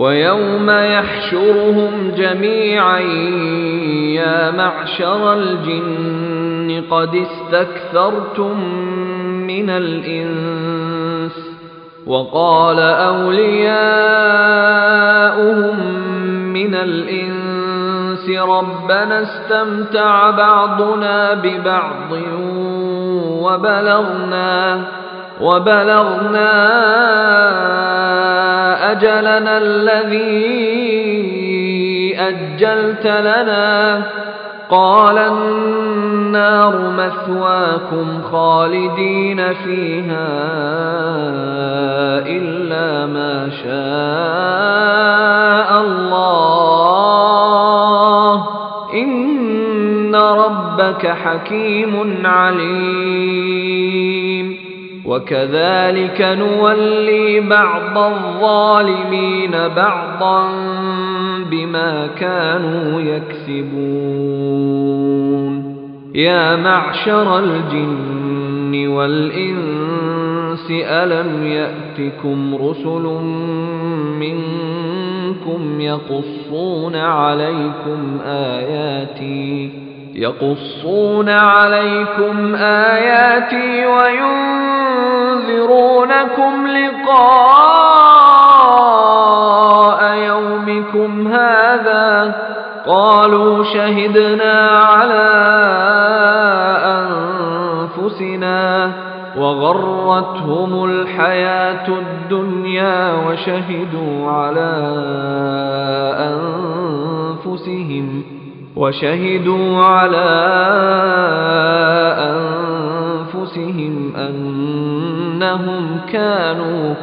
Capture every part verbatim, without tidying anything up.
ويوم يحشرهم جميعا يا معشر الجن قد استكثرتم من الإنس وقال أولياؤهم من الإنس ربنا استمتع بعضنا ببعض وبلغنا وبلغنا أجلنا الذي أجلت لنا قال النار مثواكم خالدين فيها إلا ما شاء الله إن ربك حكيم عليم. وكذلك نولي بعض الظالمين بعضا بما كانوا يكسبون. يا معشر الجن والإنس ألم يأتكم رسل منكم يقصون عليكم آياتي يقصون عليكم آياتي وينذرونكم لقاء يومكم هذا قالوا شهدنا على أنفسنا وغرتهم الحياة الدنيا وشهدوا على أنفسهم وشهدوا على أنفسهم أنهم كانوا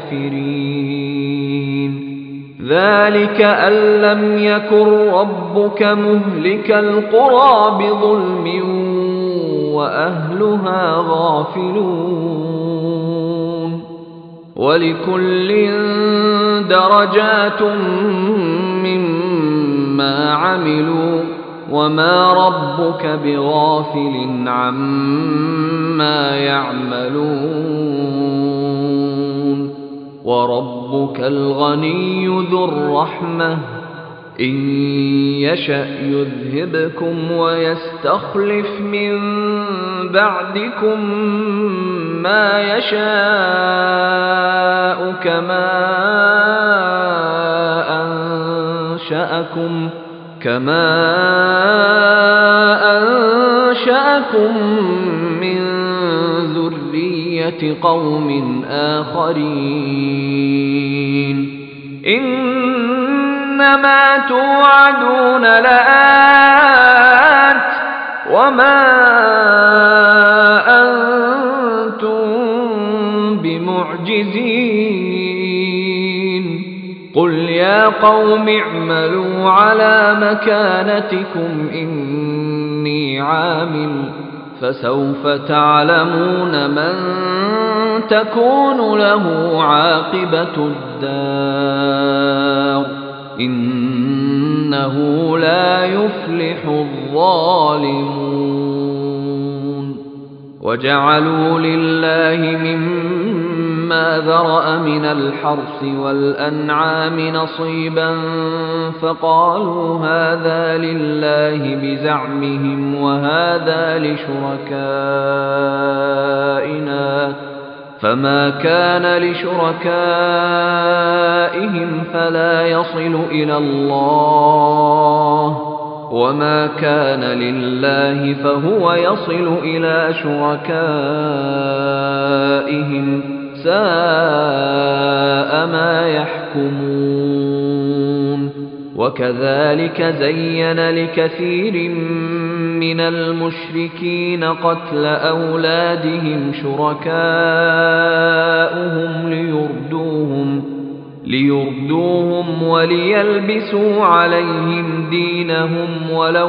كافرين. ذلك أن لم يكن ربك مهلك القرى بظلم وأهلها غافلون. ولكل درجات مما عملوا وما ربك بغافل عما يعملون. وربك الغني ذو الرحمة إن يشأ يذهبكم ويستخلف من بعدكم ما يشاء كما أنشأكم كما أنشأكم من ذرية قوم آخرين. إنما توعدون لآت وما أنتم بمعجزين. قل يا قوم اعملوا على مكانتكم إني عامل فسوف تعلمون من تكون له عاقبة الدار إنه لا يفلح الظالمون. وجعلوا لله مما ذرأ من الحرث والأنعام نصيبا فقالوا هذا لله بزعمهم وهذا لشركائنا فما كان لشركائهم فلا يصل إلى الله وما كان لله فهو يصل إلى شركائهم ساء ما يحكمون. وكذلك زين لكثير من المشركين قتل أولادهم شركاؤهم ليردوهم ليردوهم وليلبسوا عليهم دينهم ولو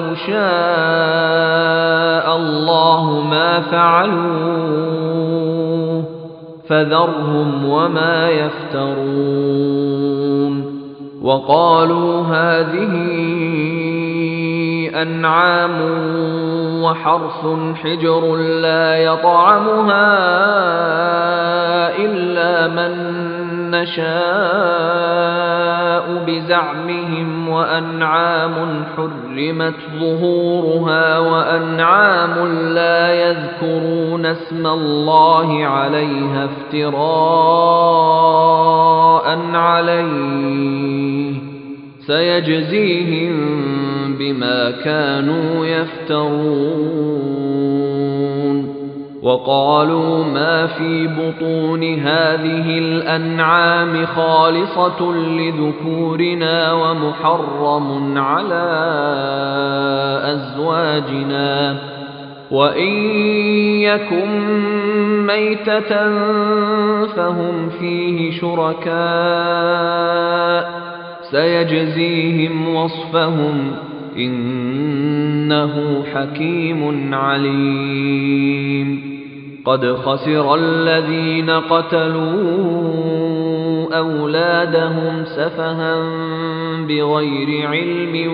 شاء الله ما فعلوه فذرهم وما يفترون. وقالوا هذه أنعام وحرث حجر لا يطعمها إلا من نشاء بزعمهم وأنعام حرمت ظهورها وأنعام لا يذكرون اسم الله عليها افتراء عليه سيجزيهم بما كانوا يفترون وقالوا ما في بطون هذه الأنعام خالصة لذكورنا ومحرم على أزواجنا وإن يكن ميتة فهم فيه شركاء سيجزيهم وصفهم إنه حكيم عليم قد خسر الذين قتلوا أولادهم سفها بغير علم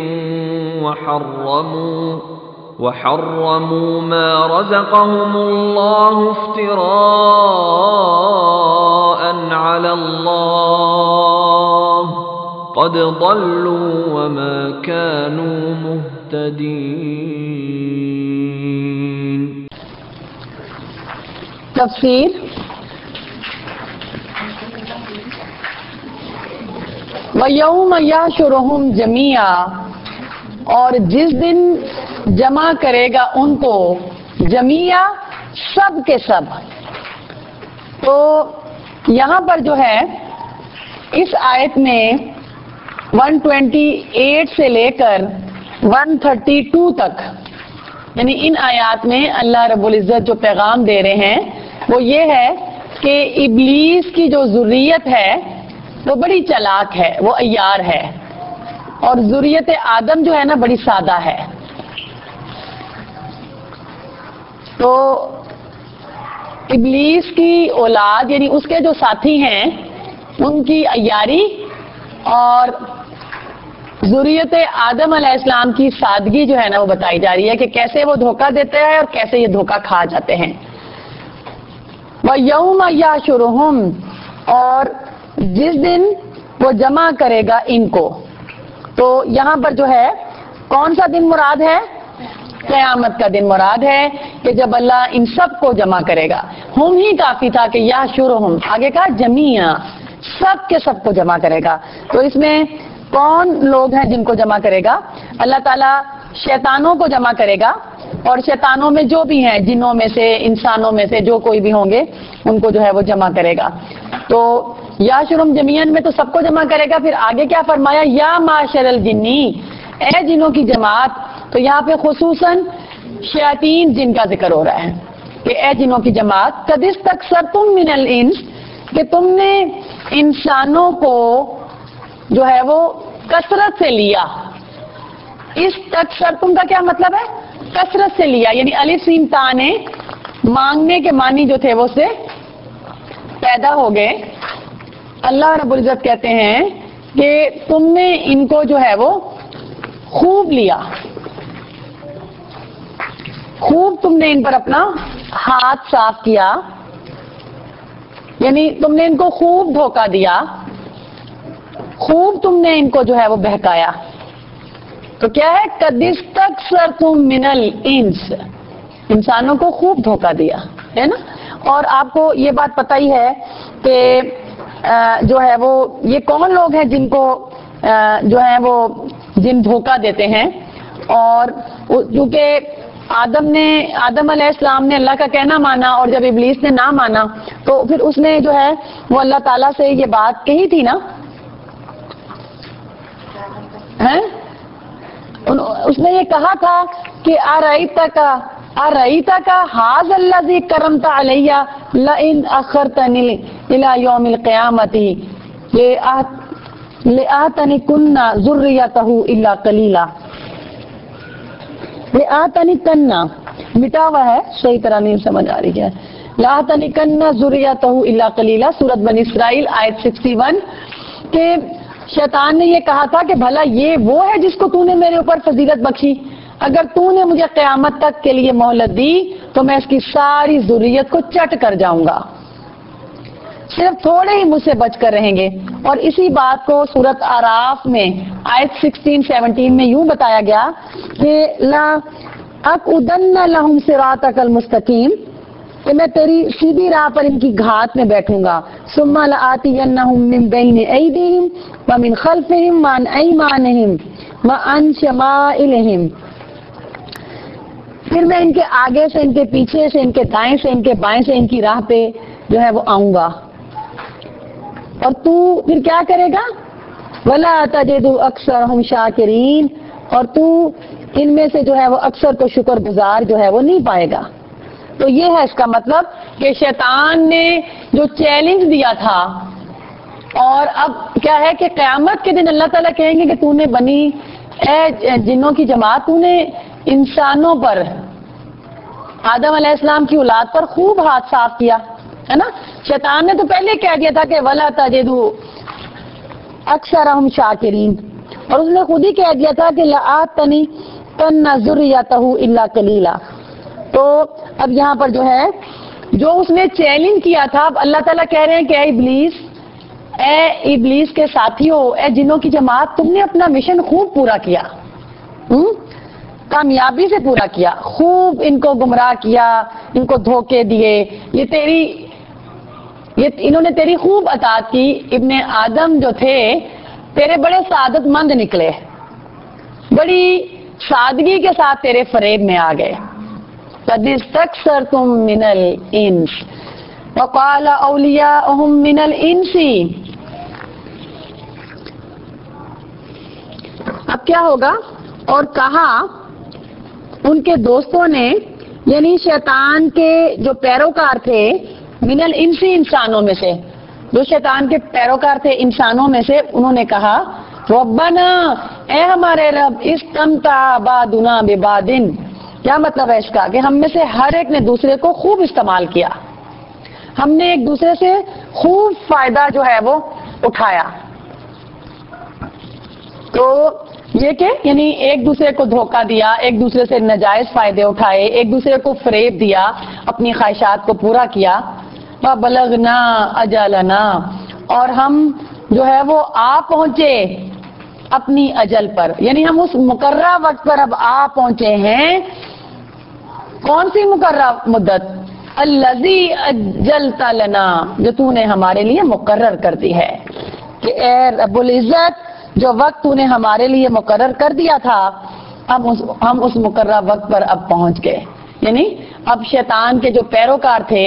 وحرموا وحرموا ما رزقهم الله افتراء على الله قد ضلوا وما كانوا مهتدين. تفسیر وَيَوْمَ يَحْشُرُهُمْ جَمِيعًا، اور جس دن جمع کرے گا ان کو جمیعا سب کے سب. تو یہاں پر جو ہے اس آیت میں ایک سو اٹھائیس سے لے کر ایک سو بتیس تک، یعنی ان آیات میں اللہ رب العزت جو پیغام دے رہے ہیں وہ یہ ہے کہ ابلیس کی جو ذریت ہے وہ بڑی چلاک ہے، وہ عیار ہے، اور ذریت آدم جو ہے نا بڑی سادہ ہے. تو ابلیس کی اولاد یعنی اس کے جو ساتھی ہیں ان کی عیاری اور ذریت آدم علیہ السلام کی سادگی جو ہے نا وہ بتائی جا رہی ہے کہ کیسے وہ دھوکہ دیتے ہیں اور کیسے یہ دھوکہ کھا جاتے ہیں. وَيَوْمَ يَحْشُرُهُمْ، اور جس دن وہ جمع کرے گا ان کو. تو یہاں پر جو ہے کون سا دن مراد ہے؟ قیامت کا دن مراد ہے کہ جب اللہ ان سب کو جمع کرے گا. ہم ہی کافی تھا کہ یحشرہم، آگے کہا جمیعا، سب کے سب کو جمع کرے گا. تو اس میں کون لوگ ہیں جن کو جمع کرے گا؟ اللہ تعالیٰ شیطانوں کو جمع کرے گا، اور شیطانوں میں جو بھی ہیں، جنوں میں سے، انسانوں میں سے جو کوئی بھی ہوں گے ان کو جو ہے وہ جمع کرے گا. تو یحشرہم جمیعا میں تو سب کو جمع کرے گا. پھر آگے کیا فرمایا؟ یا معشر الجنی، اے جنوں کی جماعت. تو یہاں پہ خصوصاً شیاطین جن کا ذکر ہو رہا ہے کہ اے جنوں کی جماعت، قد استکثرتم من الانس، کہ تم نے انسانوں کو جو ہے وہ کثرت سے لیا. استکثرتم کا کیا مطلب ہے؟ کثرت سے لیا، یعنی الف سین تا نے مانگنے کے معنی جو تھے وہ سے پیدا ہو گئے. اللہ رب العزت کہتے ہیں کہ تم نے ان کو جو ہے وہ خوب لیا، خوب تم نے ان پر اپنا ہاتھ صاف کیا، یعنی تم نے ان کو خوب دھوکہ دیا، خوب تم نے ان کو جو ہے وہ بہکایا. تو کیا ہے؟ قد استکثرتم من الانس، انسانوں کو خوب دھوکہ دیا ہے نا. اور آپ کو یہ بات پتہ ہی ہے کہ جو ہے وہ یہ کون لوگ ہیں جن کو جو ہے وہ جن دھوکہ دیتے ہیں. اور کیونکہ آدم نے آدم علیہ السلام نے اللہ کا کہنا مانا، اور جب ابلیس نے نہ مانا تو پھر اس نے جو ہے وہ اللہ تعالیٰ سے یہ بات کہی تھی نا، ہیں اس نے یہ کہا تھا کہ ارأیت کا ارأیت کا ھذا الذی کرمت علیہ لئن اخرتنی الی یوم القیامۃ لآتنکن ذریتہ الا قلیلا. لآتنکن مٹا ہوا ہے، صحیح طرح نہیں سمجھ آ رہی ہے. لآتنکن ذریتہ الا قلیلا، سورۃ بنی اسرائیل آیت اکسٹھ، کہ شیطان نے یہ کہا تھا کہ بھلا یہ وہ ہے جس کو تو نے میرے اوپر فضیلت بخشی، اگر تو نے مجھے قیامت تک کے لیے مہلت دی تو میں اس کی ساری ذریت کو چٹ کر جاؤں گا. صرف تھوڑے ہی مجھ سے بچ کر رہیں گے. اور اسی بات کو سورۃ اعراف میں آیت سولہ سترہ میں یوں بتایا گیا کہ لا اقعدن لہم صراطک المستقیم، کہ میں تیری سیدھی راہ پر ان کی گھات میں بیٹھوں گا. ثم لآتینہم من بین ایدیہم ومن خلفہم وعن ایمانہم وعن شمائلہم، پھر میں ان کے آگے سے، ان کے پیچھے سے، ان کے دائیں سے، ان کے بائیں سے ان کی راہ پہ جو ہے وہ آؤں گا. اور تو پھر کیا کرے گا؟ وَلَا تَجِدُ أَكْثَرَهُمْ شَاكِرِينَ، اور تو ان میں سے جو ہے وہ اکثر کو شکر گزار جو ہے وہ نہیں پائے گا. تو یہ ہے اس کا مطلب کہ شیطان نے جو چیلنج دیا تھا، اور اب کیا ہے کہ قیامت کے دن اللہ تعالیٰ کہیں گے کہ تو نے بنی اے جنوں کی جماعت، تو نے انسانوں پر، آدم علیہ السلام کی اولاد پر خوب ہاتھ صاف کیا ہے نا. شیطان نے تو پہلے کہہ دیا تھا کہ وَلَا تَجِدُ أَكْثَرَهُمْ شَاكِرِينَ، اور اس نے خود ہی کہہ دیا تھا کہ لَآتَنِّكَنَّ ذُرِّيَّتَهُ إِلَّا قَلِيلًا. تو اب یہاں پر جو ہے جو اس نے چیلنج کیا تھا، اب اللہ تعالیٰ کہہ رہے ہیں کہ اے ابلیس، اے ابلیس کے ساتھیوں، اے جنوں کی جماعت، تم نے اپنا مشن خوب پورا کیا، ہم کامیابی سے پورا کیا، خوب ان کو گمراہ کیا، ان کو دھوکے دیے، یہ تیری یہ انہوں نے تیری خوب اطاعت کی. ابن آدم جو تھے تیرے بڑے سعادت مند نکلے، بڑی سادگی کے ساتھ تیرے فریب میں آ گئے. قَدِ اسْتَكْثَرْتُم مِّنَ الْإِنسِ وَقَالَ أَوْلِيَاؤُهُم مِّنَ الْإِنسِ. اب کیا ہوگا؟ اور کہا ان کے دوستوں نے، یعنی شیطان کے جو پیروکار تھے، من الانس، انسانوں میں سے، جو شیطان کے پیروکار تھے انسانوں میں سے، انہوں نے کہا ربنا، اے ہمارے رب، استمتع بعضنا ببعض. کیا مطلب ہے اس کا؟ کہ ہم میں سے ہر ایک نے دوسرے کو خوب استعمال کیا، ہم نے ایک دوسرے سے خوب فائدہ جو ہے وہ اٹھایا. تو یہ کہ یعنی ایک دوسرے کو دھوکہ دیا، ایک دوسرے سے ناجائز فائدے اٹھائے، ایک دوسرے کو فریب دیا، اپنی خواہشات کو پورا کیا. وَبَلَغْنَا أَجَلَنَا، اور ہم جو ہے وہ آ پہنچے اپنی اجل پر، یعنی ہم اس مقررہ وقت پر اب آ پہنچے ہیں. کون سی مقررہ مدت؟ الذی اجلت لنا، جو تو نے ہمارے لیے مقرر کر دی ہے. کہ اے رب العزت، جو وقت تو نے ہمارے لیے مقرر کر دیا تھا، ہم اس ہم اس مقررہ وقت پر اب پہنچ گئے. یعنی اب شیطان کے جو پیروکار تھے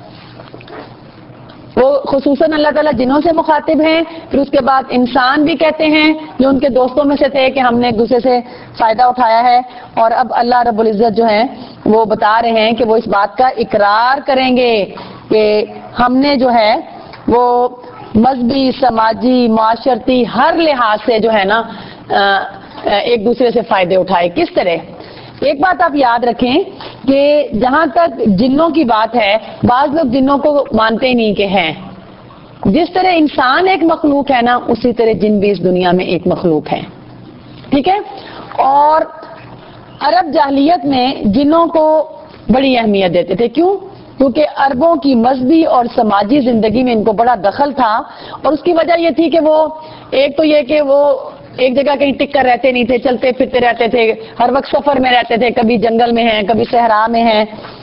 وہ خصوصاً اللہ تعالیٰ جنوں سے مخاطب ہیں، پھر اس کے بعد انسان بھی کہتے ہیں جو ان کے دوستوں میں سے تھے کہ ہم نے ایک دوسرے سے فائدہ اٹھایا ہے. اور اب اللہ رب العزت جو ہیں وہ بتا رہے ہیں کہ وہ اس بات کا اقرار کریں گے کہ ہم نے جو ہے وہ مذہبی، سماجی، معاشرتی ہر لحاظ سے جو ہے نا ایک دوسرے سے فائدے اٹھائے. کس طرح؟ ایک بات آپ یاد رکھیں کہ جہاں تک جنوں کی بات ہے، بعض لوگ جنوں کو مانتے ہی نہیں کہ ہیں. جس طرح انسان ایک مخلوق ہے نا، اسی طرح جن بھی اس دنیا میں ایک مخلوق ہے. ٹھیک ہے؟ اور عرب جاہلیت میں جنوں کو بڑی اہمیت دیتے تھے. کیوں؟ کیونکہ عربوں کی مذہبی اور سماجی زندگی میں ان کو بڑا دخل تھا. اور اس کی وجہ یہ تھی کہ وہ ایک تو یہ کہ وہ ایک جگہ کہیں ٹک کر رہتے نہیں تھے، چلتے پھرتے رہتے تھے، ہر وقت سفر میں رہتے تھے، کبھی جنگل میں ہیں، کبھی صحرا میں ہیں.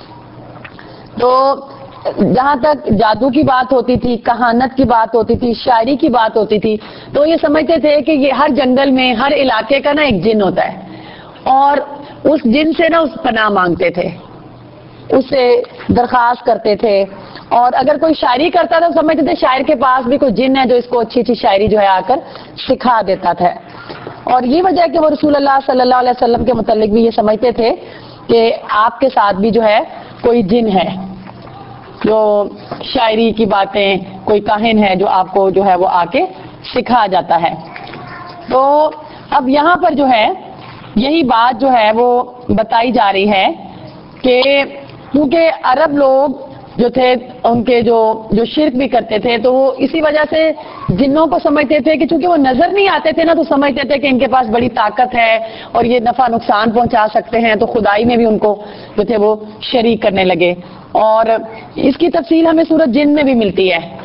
تو جہاں تک جادو کی بات ہوتی تھی، کہانت کی بات ہوتی تھی، شاعری کی بات ہوتی تھی، تو یہ سمجھتے تھے کہ یہ ہر جنگل میں، ہر علاقے کا نا ایک جن ہوتا ہے، اور اس جن سے نا اس پناہ مانگتے تھے، اس سے درخواست کرتے تھے. اور اگر کوئی شاعری کرتا تھا تو سمجھتے تھے شاعر کے پاس بھی کوئی جن ہے جو اس کو اچھی اچھی شاعری جو ہے آ کر سکھا دیتا تھا. اور یہ وجہ ہے کہ وہ رسول اللہ صلی اللہ علیہ وسلم کے متعلق بھی یہ سمجھتے تھے کہ آپ کے ساتھ بھی جو ہے کوئی جن ہے جو شاعری کی باتیں، کوئی کاہن ہے جو آپ کو جو ہے وہ آ کے سکھا جاتا ہے. تو اب یہاں پر جو ہے یہی بات جو ہے وہ بتائی جا رہی ہے کہ کیونکہ عرب لوگ جو تھے ان کے جو جو شرک بھی کرتے تھے، تو وہ اسی وجہ سے جنوں کو سمجھتے تھے کہ چونکہ وہ نظر نہیں آتے تھے نا، تو سمجھتے تھے کہ ان کے پاس بڑی طاقت ہے اور یہ نفع نقصان پہنچا سکتے ہیں، تو خدائی میں بھی ان کو جو تھے وہ شریک کرنے لگے. اور اس کی تفصیل ہمیں سورۃ جن میں بھی ملتی ہے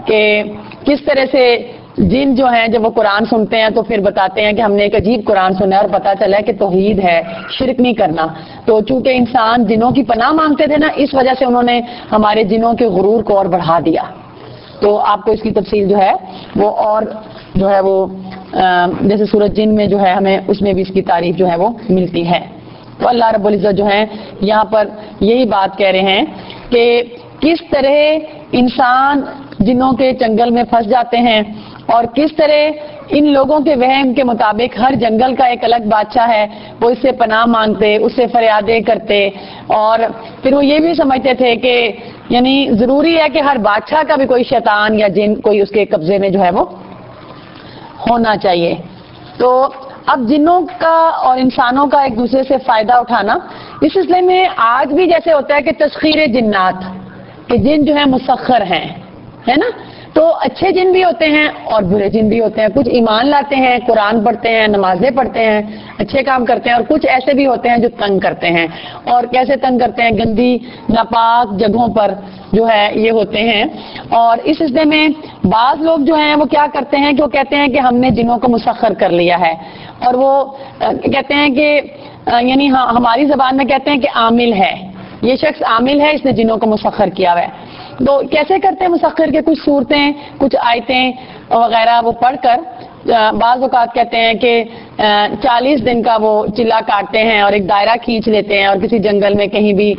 کہ کس طرح سے جن جو ہیں جب وہ قرآن سنتے ہیں تو پھر بتاتے ہیں کہ ہم نے ایک عجیب قرآن سنا ہے اور پتہ چلا ہے کہ توحید ہے، شرک نہیں کرنا. تو چونکہ انسان جنوں کی پناہ مانگتے تھے نا، اس وجہ سے انہوں نے ہمارے جنوں کے غرور کو اور بڑھا دیا. تو آپ کو اس کی تفصیل جو ہے وہ اور جو ہے وہ جیسے سورۃ جن میں جو ہے ہمیں اس میں بھی اس کی تعریف جو ہے وہ ملتی ہے. تو اللہ رب العزت جو ہے یہاں پر یہی بات کہہ رہے ہیں کہ کس طرح انسان جنوں کے چنگل میں پھنس جاتے ہیں اور کس طرح ان لوگوں کے وہم کے مطابق ہر جنگل کا ایک الگ بادشاہ ہے، وہ اس سے پناہ مانگتے، اس سے فریادیں کرتے، اور پھر وہ یہ بھی سمجھتے تھے کہ یعنی ضروری ہے کہ ہر بادشاہ کا بھی کوئی شیطان یا جن کوئی اس کے قبضے میں جو ہے وہ ہونا چاہیے. تو اب جنوں کا اور انسانوں کا ایک دوسرے سے فائدہ اٹھانا اس سلسلے میں آج بھی جیسے ہوتا ہے کہ تسخیر جنات، کہ جن جو ہے مسخر ہیں، ہے نا. تو اچھے جن بھی ہوتے ہیں اور برے جن بھی ہوتے ہیں. کچھ ایمان لاتے ہیں، قرآن پڑھتے ہیں، نمازیں پڑھتے ہیں، اچھے کام کرتے ہیں، اور کچھ ایسے بھی ہوتے ہیں جو تنگ کرتے ہیں. اور کیسے تنگ کرتے ہیں؟ گندی ناپاک جگہوں پر جو ہے یہ ہوتے ہیں. اور اس سلسلے میں بعض لوگ جو ہیں وہ کیا کرتے ہیں کہ وہ کہتے ہیں کہ ہم نے جنوں کو مسخر کر لیا ہے، اور وہ کہتے ہیں کہ یعنی ہماری زبان میں کہتے ہیں کہ عامل ہے، یہ شخص عامل ہے، اس نے جنوں کو مسخر کیا ہوا ہے. تو کیسے کرتے ہیں مسخر کے؟ کچھ صورتیں، کچھ آیتیں وغیرہ وہ پڑھ کر بعض اوقات کہتے ہیں کہ چالیس دن کا وہ چلا کاٹتے ہیں اور ایک دائرہ کھینچ لیتے ہیں اور کسی جنگل میں کہیں بھی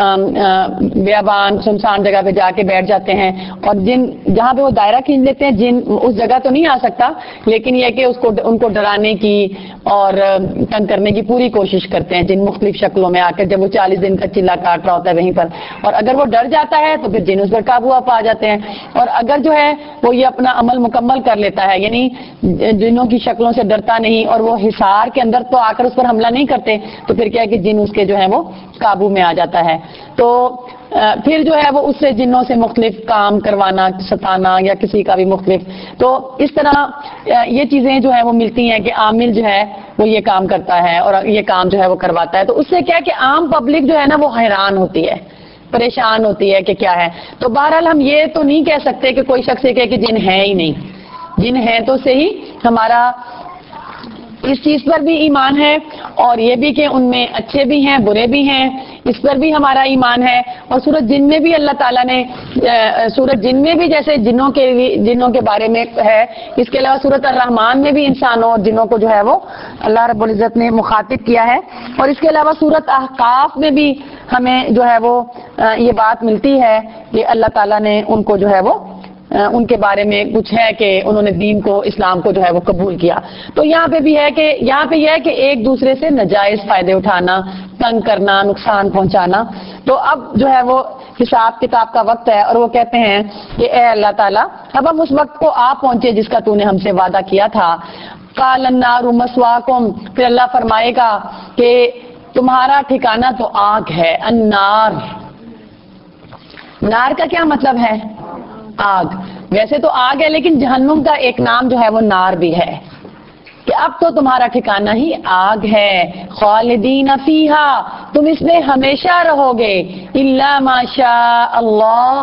بیابان سنسان جگہ پہ جا کے بیٹھ جاتے ہیں. اور جن جہاں پہ وہ دائرہ کھینچ لیتے ہیں جن اس جگہ تو نہیں آ سکتا، لیکن یہ کہ اس کو ان کو ڈرانے کی اور تنگ کرنے کی پوری کوشش کرتے ہیں جن مختلف شکلوں میں آ کر، جب وہ چالیس دن کا چلا کاٹ رہا ہوتا ہے وہیں پر. اور اگر وہ ڈر جاتا ہے تو پھر جن اس پر قابو پا جاتے ہیں. اور اگر جو ہے وہ یہ اپنا عمل مکمل کر لیتا ہے، یعنی جنوں کی شکلوں سے ڈرتا نہیں اور وہ حصار کے اندر تو آ کر اس پر حملہ نہیں کرتے، تو پھر کیا ہے کہ جن اس کے جو ہے وہ قابو میں آ جاتا ہے. تو پھر جو ہے وہ اس سے جنوں سے مختلف کام کروانا، ستانا یا کسی کا بھی مختلف. تو اس طرح یہ چیزیں جو ہے وہ ملتی ہیں کہ عامل جو ہے وہ یہ کام کرتا ہے اور یہ کام جو ہے وہ کرواتا ہے. تو اس سے کیا کہ عام پبلک جو ہے نا وہ حیران ہوتی ہے، پریشان ہوتی ہے کہ کیا ہے. تو بہرحال ہم یہ تو نہیں کہہ سکتے کہ کوئی شخص یہ کہے کہ جن ہے ہی نہیں. جن ہے تو صحیح، ہمارا اس چیز پر بھی ایمان ہے، اور یہ بھی کہ ان میں اچھے بھی ہیں برے بھی ہیں، اس پر بھی ہمارا ایمان ہے. اور سورۃ جن میں بھی اللہ تعالیٰ نے سورۃ جن میں بھی جیسے جنوں کے جنوں کے بارے میں ہے، اس کے علاوہ سورۃ الرحمن میں بھی انسانوں اور جنوں کو جو ہے وہ اللہ رب العزت نے مخاطب کیا ہے. اور اس کے علاوہ سورۃ احقاف میں بھی ہمیں جو ہے وہ یہ بات ملتی ہے کہ اللہ تعالیٰ نے ان کو جو ہے وہ ان کے بارے میں کچھ ہے کہ انہوں نے دین کو، اسلام کو جو ہے وہ قبول کیا. تو یہاں پہ بھی ہے کہ یہاں پہ یہ ہے کہ ایک دوسرے سے ناجائز فائدے اٹھانا، تنگ کرنا، نقصان پہنچانا. تو اب جو ہے وہ حساب کتاب کا وقت ہے، اور وہ کہتے ہیں کہ اے اللہ تعالیٰ اب ہم اس وقت کو آپ پہنچے جس کا تو نے ہم سے وعدہ کیا تھا. قال النار مسواکم، پھر اللہ فرمائے گا کہ تمہارا ٹھکانہ تو آگ ہے. النار، نار کا کیا مطلب ہے؟ آگ. ویسے تو آگ ہے لیکن جہنم کا ایک نام جو ہے وہ نار بھی ہے، کہ اب تو تمہارا ٹھکانہ ہی آگ ہے. خالدین فیہا، تم اس میں ہمیشہ رہو گے. الا ما شاء اللہ،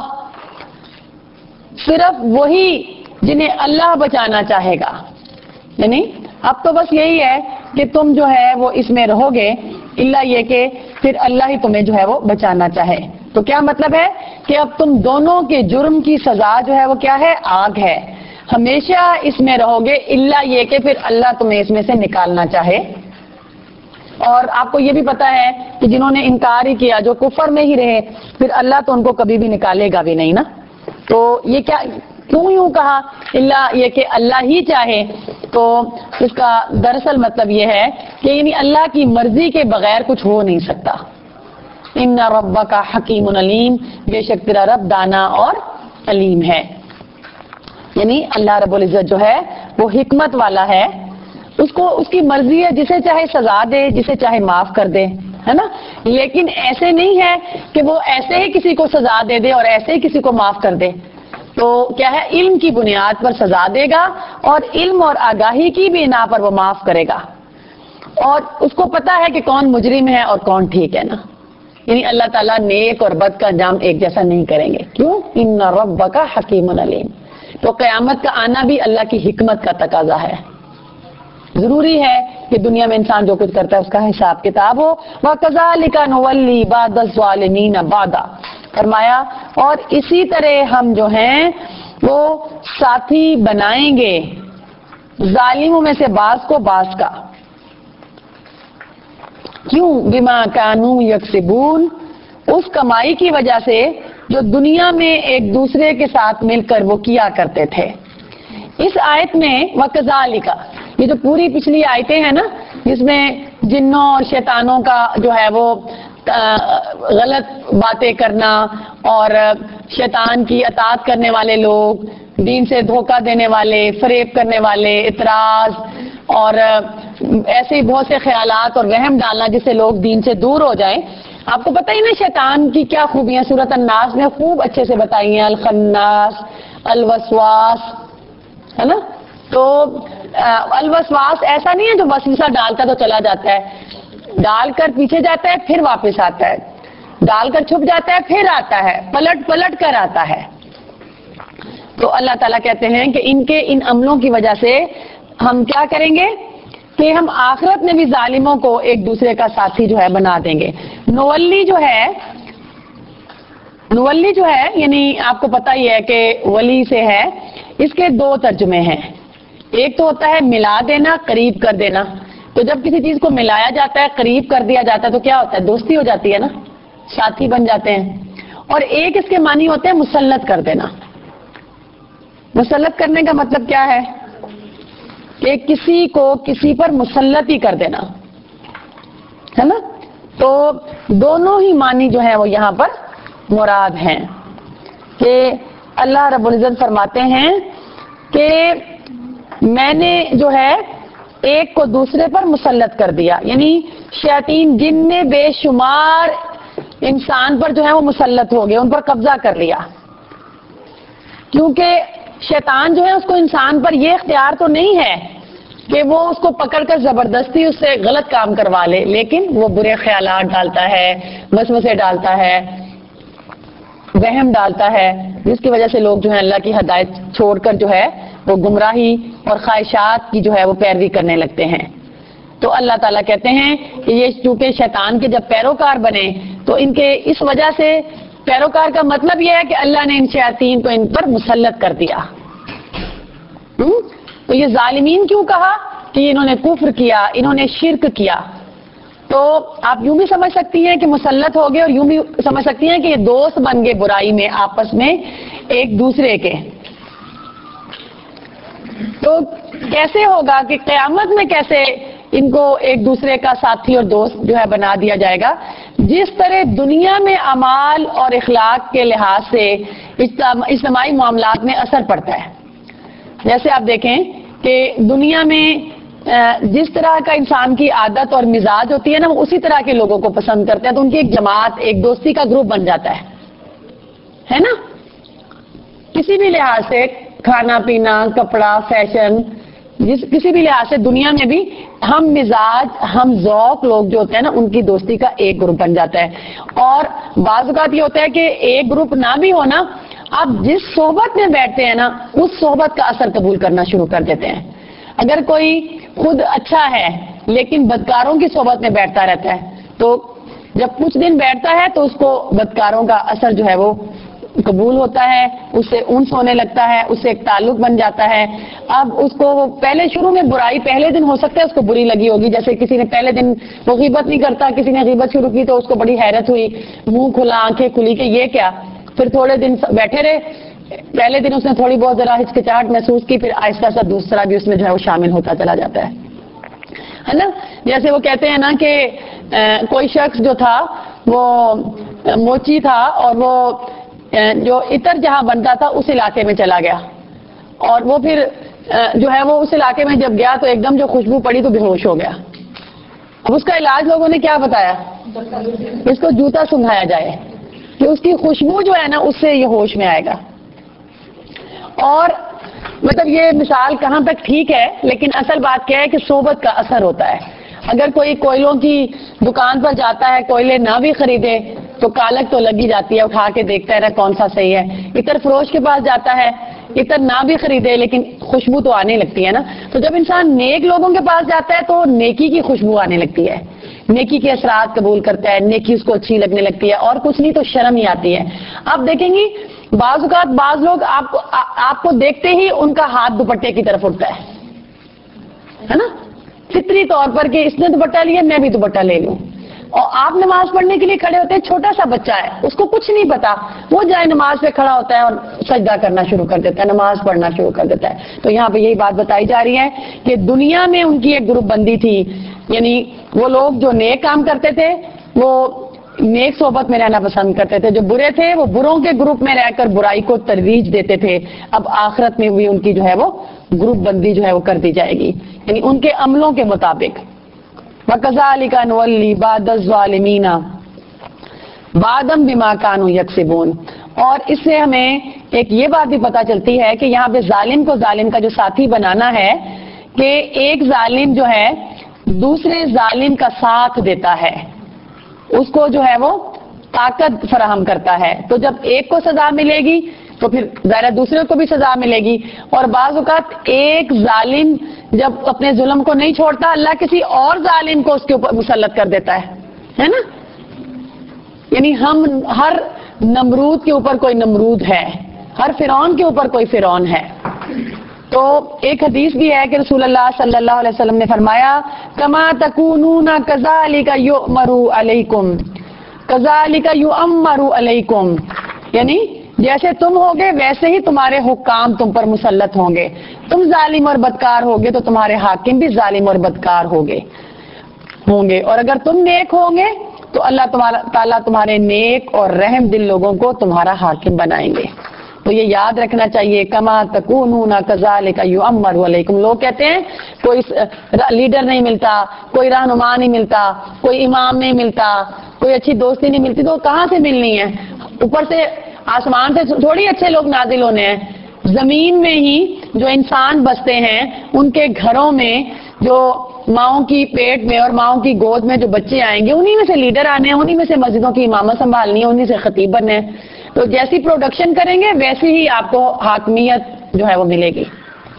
صرف وہی جنہیں اللہ بچانا چاہے گا. یعنی اب تو بس یہی ہے کہ تم جو ہے وہ اس میں رہو گے، الا یہ کہ پھر اللہ ہی تمہیں جو ہے وہ بچانا چاہے. تو کیا مطلب ہے کہ اب تم دونوں کے جرم کی سزا جو ہے وہ کیا ہے؟ آگ ہے. ہمیشہ اس میں رہو گے الا یہ کہ پھر اللہ تمہیں اس میں سے نکالنا چاہے. اور آپ کو یہ بھی پتا ہے کہ جنہوں نے انکار ہی کیا، جو کفر میں ہی رہے، پھر اللہ تو ان کو کبھی بھی نکالے گا بھی نہیں نا. تو یہ کیا کیوں یوں کہا اللہ یہ کہ اللہ ہی چاہے؟ تو اس کا دراصل مطلب یہ ہے کہ یعنی اللہ کی مرضی کے بغیر کچھ ہو نہیں سکتا. ان ربک حکیم علیم، بے شک تیرا رب دانا اور علیم ہے. یعنی اللہ رب العزت جو ہے وہ حکمت والا ہے، اس کو اس کی مرضی ہے، جسے چاہے سزا دے، جسے چاہے معاف کر دے، ہے نا. لیکن ایسے نہیں ہے کہ وہ ایسے ہی کسی کو سزا دے دے اور ایسے ہی کسی کو معاف کر دے. تو کیا ہے، علم کی بنیاد پر سزا دے گا اور علم اور آگاہی کی بنا پر وہ معاف کرے گا. اور اس کو پتا ہے کہ کون مجرم ہے اور کون ٹھیک ہے نا. یعنی اللہ تعالیٰ نیک اور بد کا انجام ایک جیسا نہیں کریں گے. کیوں؟ ان ربک حکیم علیم، تو قیامت کا آنا بھی اللہ کی حکمت کا تقاضا ہے. ضروری ہے کہ دنیا میں انسان جو کچھ کرتا ہے اس کا حساب کتاب ہو. وَكَذَلِكَ نُوَلِّي بَعْضَ الظَّالِمِينَ بَعْضًا، فرمایا اور اسی طرح ہم جو ہیں وہ ساتھی بنائیں گے ظالموں میں سے بعض کو بعض کا. کیوں؟ بما کانوا یکسبون، اس کمائی کی وجہ سے جو دنیا میں ایک دوسرے کے ساتھ مل کر وہ کیا کرتے تھے. اس آیت میں وَكَذَلِكَ، یہ جو پوری پچھلی آیتیں ہیں نا جس میں جنوں اور شیطانوں کا جو ہے وہ غلط باتیں کرنا اور شیطان کی اطاعت کرنے والے لوگ، دین سے دھوکہ دینے والے، فریب کرنے والے، اعتراض اور ایسے ہی بہت سے خیالات اور وہم ڈالنا جس سے لوگ دین سے دور ہو جائیں. آپ کو پتہ ہی نا شیطان کی کیا خوبیاں سورۃ الناس میں خوب اچھے سے بتائی ہیں، الخناس، الوسواس، ہے نا. تو الوسواس ایسا نہیں ہے جو وسوسہ ڈالتا تو چلا جاتا ہے، ڈال کر پیچھے جاتا ہے پھر واپس آتا ہے، ڈال کر چھپ جاتا ہے پھر آتا ہے، پلٹ پلٹ کر آتا ہے. تو اللہ تعالیٰ کہتے ہیں کہ ان کے ان عملوں کی وجہ سے ہم کیا کریں گے کہ ہم آخرت میں بھی ظالموں کو ایک دوسرے کا ساتھی جو ہے بنا دیں گے. نولی جو ہے نولی جو ہے یعنی آپ کو پتہ ہی ہے کہ ولی سے ہے، اس کے دو ترجمے ہیں. ایک تو ہوتا ہے ملا دینا، قریب کر دینا. تو جب کسی چیز کو ملایا جاتا ہے، قریب کر دیا جاتا ہے تو کیا ہوتا ہے؟ دوستی ہو جاتی ہے نا، ساتھی بن جاتے ہیں. اور ایک اس کے معنی ہوتے ہیں مسلط کر دینا. مسلط کرنے کا مطلب کیا ہے کہ کسی کو کسی پر مسلط ہی کر دینا، ہے نا. تو دونوں ہی معنی جو ہیں وہ یہاں پر مراد ہیں کہ اللہ رب العزت فرماتے ہیں کہ میں نے جو ہے ایک کو دوسرے پر مسلط کر دیا، یعنی شیاطین جن نے بے شمار انسان پر جو ہے وہ مسلط ہو گئے، ان پر قبضہ کر لیا. کیونکہ شیطان جو ہے اس کو انسان پر یہ اختیار تو نہیں ہے کہ وہ اس کو پکڑ کر زبردستی اس سے غلط کام کروا لے، لیکن وہ برے خیالات ڈالتا ہے، وسوسے ڈالتا ہے، وہم ڈالتا ہے، جس کی وجہ سے لوگ جو ہے اللہ کی ہدایت چھوڑ کر جو ہے وہ گمراہی اور خواہشات کی جو ہے وہ پیروی کرنے لگتے ہیں. تو اللہ تعالیٰ کہتے ہیں کہ یہ چونکہ شیطان کے جب پیروکار بنے تو ان کے اس وجہ سے، پیروکار کا مطلب یہ ہے کہ اللہ نے ان شیاطین کو ان پر مسلط کر دیا. تو یہ ظالمین کیوں کہا کہ انہوں نے کفر کیا، انہوں نے شرک کیا. تو آپ یوں بھی سمجھ سکتی ہیں کہ مسلط ہو گئے اور یوں بھی سمجھ سکتی ہیں کہ یہ دوست بن گئے برائی میں آپس میں ایک دوسرے کے. تو کیسے ہوگا کہ قیامت میں کیسے ان کو ایک دوسرے کا ساتھی اور دوست جو ہے بنا دیا جائے گا؟ جس طرح دنیا میں اعمال اور اخلاق کے لحاظ سے اجتماعی معاملات میں اثر پڑتا ہے. جیسے آپ دیکھیں کہ دنیا میں جس طرح کا انسان کی عادت اور مزاج ہوتی ہے نا، وہ اسی طرح کے لوگوں کو پسند کرتے ہیں، تو ان کی ایک جماعت، ایک دوستی کا گروپ بن جاتا ہے ہے نا. کسی بھی لحاظ سے، کھانا پینا، کپڑا، فیشن، جس کسی بھی لحاظ سے دنیا میں بھی ہم مزاج، ہم ذوق لوگ جو ہوتے ہیں نا ان کی دوستی کا ایک گروپ بن جاتا ہے. اور بعض اوقات یہ ہوتا ہے کہ ایک گروپ نہ بھی ہونا، آپ جس صحبت میں بیٹھتے ہیں نا اس صحبت کا اثر قبول کرنا شروع کر دیتے ہیں. اگر کوئی خود اچھا ہے لیکن بدکاروں کی صحبت میں بیٹھتا رہتا ہے تو جب کچھ دن بیٹھتا ہے تو اس کو بدکاروں کا اثر جو ہے وہ قبول ہوتا ہے، اس سے انس ہونے لگتا ہے، اس سے ایک تعلق بن جاتا ہے. اب اس کو پہلے شروع میں برائی پہلے دن ہو سکتا ہے اس کو بری لگی ہوگی، جیسے کسی نے پہلے دن وہ غیبت نہیں کرتا، کسی نے غیبت شروع کی تو اس کو بڑی حیرت ہوئی، منہ کھلا، آنکھیں کھلی کہ یہ کیا. پھر تھوڑے دن بیٹھے رہے، پہلے دن اس نے تھوڑی بہت ذرا ہچکچاہٹ محسوس کی، پھر آہستہ آہستہ دوسرا بھی اس میں جو ہے وہ شامل ہوتا چلا جاتا ہے ہے نا. جیسے وہ کہتے ہیں نا کہ کوئی شخص جو تھا وہ موچی تھا اور وہ جو عطر جہاں بنتا تھا اس علاقے میں چلا گیا، اور وہ پھر جو ہے وہ اس علاقے میں جب گیا تو ایک دم جو خوشبو پڑی تو بے ہوش ہو گیا. اب اس کا علاج لوگوں نے کیا بتایا؟ اس کو جوتا سنگھایا جائے کہ اس کی خوشبو جو ہے نا اس سے یہ ہوش میں آئے گا. اور مطلب یہ مثال کہاں تک ٹھیک ہے، لیکن اصل بات کیا ہے کہ صحبت کا اثر ہوتا ہے. اگر کوئی کوئلوں کی دکان پر جاتا ہے، کوئلے نہ بھی خریدے تو کالک تو لگی جاتی ہے، اٹھا کے دیکھتا ہے نا کون سا صحیح ہے. عطر فروش کے پاس جاتا ہے، عطر نہ بھی خریدے لیکن خوشبو تو آنے لگتی ہے نا. تو جب انسان نیک لوگوں کے پاس جاتا ہے تو نیکی کی خوشبو آنے لگتی ہے, نیکی کے اثرات قبول کرتا ہے, نیکی اس کو اچھی لگنے لگتی ہے, اور کچھ نہیں تو شرم ہی آتی ہے. آپ دیکھیں گی بعض اوقات بعض لوگ آپ کو آپ کو دیکھتے ہی ان کا ہاتھ دوپٹے کی طرف اٹھتا ہے ہے نا, فطری طور پر کہ اس نے دوپٹہ لیا میں بھی دوپٹہ لے لوں. اور آپ نماز پڑھنے کے لیے کھڑے ہوتے ہیں, چھوٹا سا بچہ ہے اس کو کچھ نہیں پتا, وہ جائے نماز پہ کھڑا ہوتا ہے اور سجدہ کرنا شروع کر دیتا ہے, نماز پڑھنا شروع کر دیتا ہے. تو یہاں پہ یہی بات بتائی جا رہی ہے کہ دنیا میں ان کی ایک گروپ بندی تھی, یعنی وہ لوگ جو نیک کام کرتے تھے وہ نیک صحبت میں رہنا پسند کرتے تھے, جو برے تھے وہ بروں کے گروپ میں رہ کر برائی کو ترویج دیتے تھے. اب آخرت میں بھی ان کی جو ہے وہ گروپ بندی جو ہے وہ کر دی جائے گی, یعنی ان کے عملوں کے مطابق. وَكَذَلِكَ نُوَلِّي بَعْضَ الظَّالِمِينَ بَعْضًا بِمَا كَانُوا يَكْسِبُونَ. اور اس سے ہمیں ایک یہ بات بھی پتہ چلتی ہے کہ یہاں پہ ظالم کو ظالم کا جو ساتھی بنانا ہے کہ ایک ظالم جو ہے دوسرے ظالم کا ساتھ دیتا ہے, اس کو جو ہے وہ طاقت فراہم کرتا ہے. تو جب ایک کو سزا ملے گی تو پھر ظاہر دوسرے کو بھی سزا ملے گی. اور بعض اوقات ایک ظالم جب اپنے ظلم کو نہیں چھوڑتا, اللہ کسی اور ظالم کو اس کے اوپر مسلط کر دیتا ہے, ہے نا. یعنی ہم ہر نمرود کے اوپر کوئی نمرود ہے, ہر فرعون کے اوپر کوئی فرعون ہے. تو ایک حدیث بھی ہے کہ رسول اللہ صلی اللہ علیہ وسلم نے فرمایا کما تکونون کذالک یؤمر علیکم کذالک یؤمر علیکم, یعنی جیسے تم ہوگے ویسے ہی تمہارے حکام تم پر مسلط ہوں گے. تم ظالم اور بدکار ہوگے تو تمہارے حاکم بھی ظالم اور بدکار ہوگے ہوں گے اور اگر تم نیک ہوں گے تو اللہ تعالیٰ تمہارے نیک اور رحم دل لوگوں کو تمہارا حاکم بنائیں گے. تو یہ یاد رکھنا چاہیے کما تکونون کذالک یؤمر علیکم. لوگ کہتے ہیں کوئی لیڈر نہیں ملتا, کوئی رہنما نہیں ملتا, کوئی امام نہیں ملتا, کوئی اچھی دوستی نہیں ملتی. تو کہاں سے ملنی ہے؟ اوپر سے آسمان سے تھوڑی اچھے لوگ نازل ہونے ہیں. زمین میں ہی جو انسان بستے ہیں ان کے گھروں میں جو ماؤں کی پیٹ میں اور ماؤں کی گود میں جو بچے آئیں گے انہی میں سے لیڈر آنے ہیں, انہی میں سے مسجدوں کی امامت سنبھالنی ہے, انہی سے خطیب بننے ہیں. تو جیسی پروڈکشن کریں گے ویسی ہی آپ کو حاکمیت جو ہے وہ ملے گی.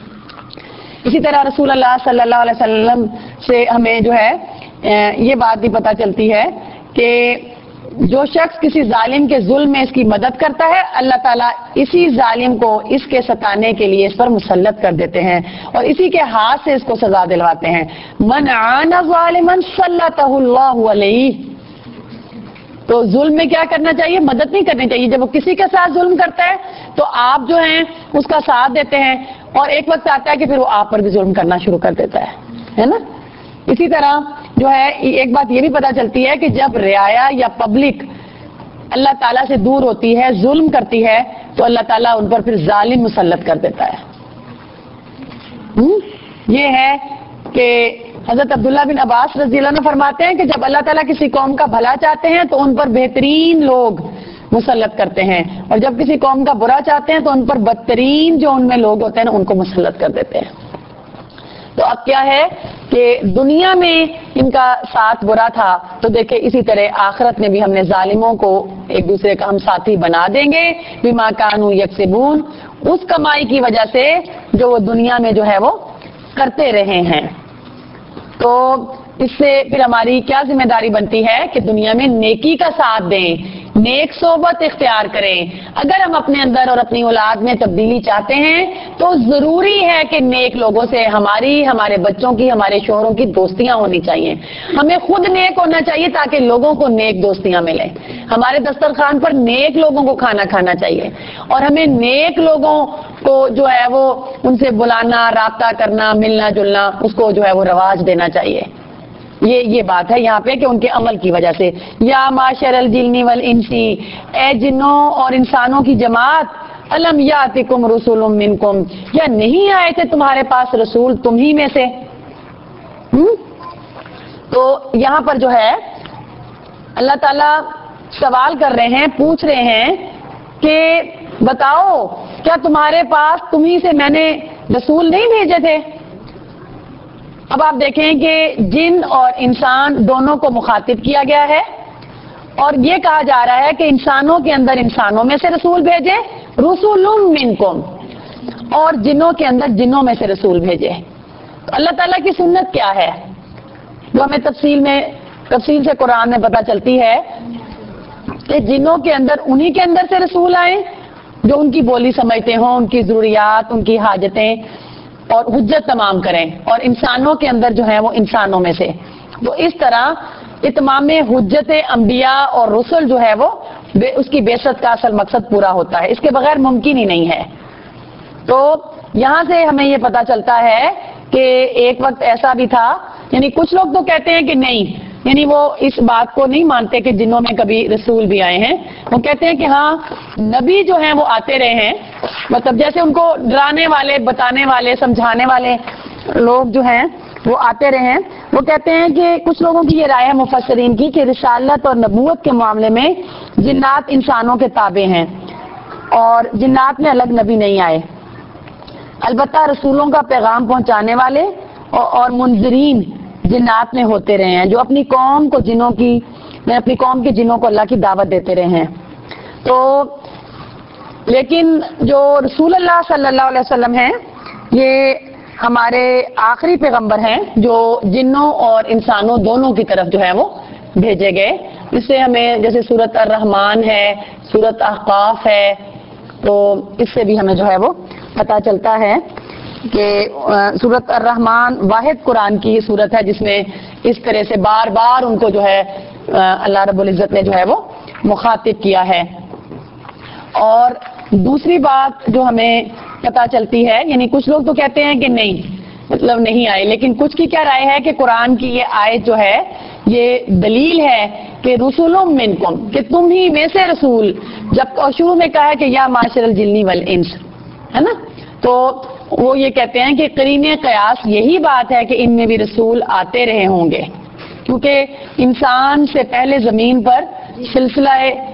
اسی طرح رسول اللہ صلی اللہ علیہ وسلم سے ہمیں جو ہے یہ بات بھی پتہ چلتی ہے کہ جو شخص کسی ظالم کے ظلم میں اس کی مدد کرتا ہے اللہ تعالیٰ اسی ظالم کو اس کے ستانے کے لیے اس پر مسلط کر دیتے ہیں اور اسی کے ہاتھ سے اس کو سزا دلواتے ہیں. من عان ظالما سلطہ اللہ علیہ. تو ظلم میں کیا کرنا چاہیے؟ مدد نہیں کرنی چاہیے. جب وہ کسی کے ساتھ ظلم کرتا ہے تو آپ جو ہیں اس کا ساتھ دیتے ہیں اور ایک وقت آتا ہے کہ پھر وہ آپ پر بھی ظلم کرنا شروع کر دیتا ہے, ہے نا. اسی طرح جو ہے ایک بات یہ بھی پتہ چلتی ہے کہ جب رعایا یا پبلک اللہ تعالیٰ سے دور ہوتی ہے, ظلم کرتی ہے, تو اللہ تعالیٰ ان پر پھر ظالم مسلط کر دیتا ہے. یہ ہے کہ حضرت عبداللہ بن عباس رضی اللہ عنہ فرماتے ہیں کہ جب اللہ تعالیٰ کسی قوم کا بھلا چاہتے ہیں تو ان پر بہترین لوگ مسلط کرتے ہیں اور جب کسی قوم کا برا چاہتے ہیں تو ان پر بدترین جو ان میں لوگ ہوتے ہیں ان کو مسلط کر دیتے ہیں. تو اب کیا ہے کہ دنیا میں ان کا ساتھ برا تھا تو دیکھیں اسی طرح آخرت میں بھی ہم نے ظالموں کو ایک دوسرے کا ہم ساتھی بنا دیں گے بما کانوا یکسبون, اس کمائی کی وجہ سے جو وہ دنیا میں جو ہے وہ کرتے رہے ہیں. تو اس سے پھر ہماری کیا ذمہ داری بنتی ہے کہ دنیا میں نیکی کا ساتھ دیں, نیک صحبت اختیار کریں. اگر ہم اپنے اندر اور اپنی اولاد میں تبدیلی چاہتے ہیں تو ضروری ہے کہ نیک لوگوں سے ہماری, ہمارے بچوں کی, ہمارے شوہروں کی دوستیاں ہونی چاہیے. ہمیں خود نیک ہونا چاہیے تاکہ لوگوں کو نیک دوستیاں ملیں. ہمارے دسترخوان پر نیک لوگوں کو کھانا کھانا چاہیے اور ہمیں نیک لوگوں کو جو ہے وہ ان سے بلانا, رابطہ کرنا, ملنا جلنا, اس کو جو ہے وہ رواج دینا چاہیے. یہ یہ بات ہے یہاں پہ کہ ان کے عمل کی وجہ سے. یا معاشر الجن والانسی, اے جنوں اور انسانوں کی جماعت, الم یاتکم رسول منکم, یا نہیں آئے تھے تمہارے پاس رسول تم ہی میں سے. تو یہاں پر جو ہے اللہ تعالیٰ سوال کر رہے ہیں, پوچھ رہے ہیں کہ بتاؤ کیا تمہارے پاس تمہیں سے میں نے رسول نہیں بھیجے تھے؟ اب آپ دیکھیں کہ جن اور انسان دونوں کو مخاطب کیا گیا ہے اور یہ کہا جا رہا ہے کہ انسانوں کے اندر انسانوں میں سے رسول بھیجے, رسول منکم, اور جنوں کے اندر جنوں میں سے رسول بھیجے. تو اللہ تعالیٰ کی سنت کیا ہے جو ہمیں تفصیل میں تفصیل سے قرآن میں پتہ چلتی ہے کہ جنوں کے اندر انہی کے اندر سے رسول آئیں جو ان کی بولی سمجھتے ہوں, ان کی ضروریات, ان کی حاجتیں اور حجت تمام کریں, اور انسانوں کے اندر جو ہیں وہ انسانوں میں سے. تو اس طرح اتمام حجت انبیاء اور رسل جو ہے وہ اس کی بعثت کا اصل مقصد پورا ہوتا ہے, اس کے بغیر ممکن ہی نہیں ہے. تو یہاں سے ہمیں یہ پتہ چلتا ہے کہ ایک وقت ایسا بھی تھا, یعنی کچھ لوگ تو کہتے ہیں کہ نہیں, یعنی وہ اس بات کو نہیں مانتے کہ جنوں میں کبھی رسول بھی آئے ہیں. وہ کہتے ہیں کہ ہاں نبی جو ہیں وہ آتے رہے ہیں, مطلب جیسے ان کو ڈرانے والے, بتانے والے, سمجھانے والے لوگ جو ہیں وہ آتے رہے ہیں. وہ کہتے ہیں کہ کچھ لوگوں کی یہ رائے ہے مفسرین کی کہ رسالت اور نبوت کے معاملے میں جنات انسانوں کے تابع ہیں اور جنات میں الگ نبی نہیں آئے. البتہ رسولوں کا پیغام پہنچانے والے اور منذرین جنات میں ہوتے رہے ہیں جو اپنی قوم کو جنوں کی اپنی قوم کے جنوں کو اللہ کی دعوت دیتے رہے ہیں. تو لیکن جو رسول اللہ صلی اللہ علیہ وسلم ہیں یہ ہمارے آخری پیغمبر ہیں جو جنوں اور انسانوں دونوں کی طرف جو ہے وہ بھیجے گئے. اس سے ہمیں جیسے سورۃ الرحمن ہے, سورۃ احقاف ہے, تو اس سے بھی ہمیں جو ہے وہ پتہ چلتا ہے کہ سورۃ الرحمن واحد قرآن کی سورت ہے جس میں اس طرح سے بار بار ان کو جو ہے اللہ رب العزت نے جو ہے وہ مخاطب کیا ہے. اور دوسری بات جو ہمیں پتہ چلتی ہے, یعنی کچھ لوگ تو کہتے ہیں کہ نہیں مطلب نہیں آئے, لیکن کچھ کی کیا رائے ہے کہ قرآن کی یہ آیت جو ہے یہ دلیل ہے کہ رسولوں منکم, کہ تم ہی میں سے رسول, جب شروع میں کہا ہے کہ یا معاشر الجن والانس ہے نا, تو وہ یہ کہتے ہیں کہ قرین قیاس یہی بات ہے کہ ان میں بھی رسول آتے رہے ہوں گے, کیونکہ انسان سے پہلے زمین پر سلسلہ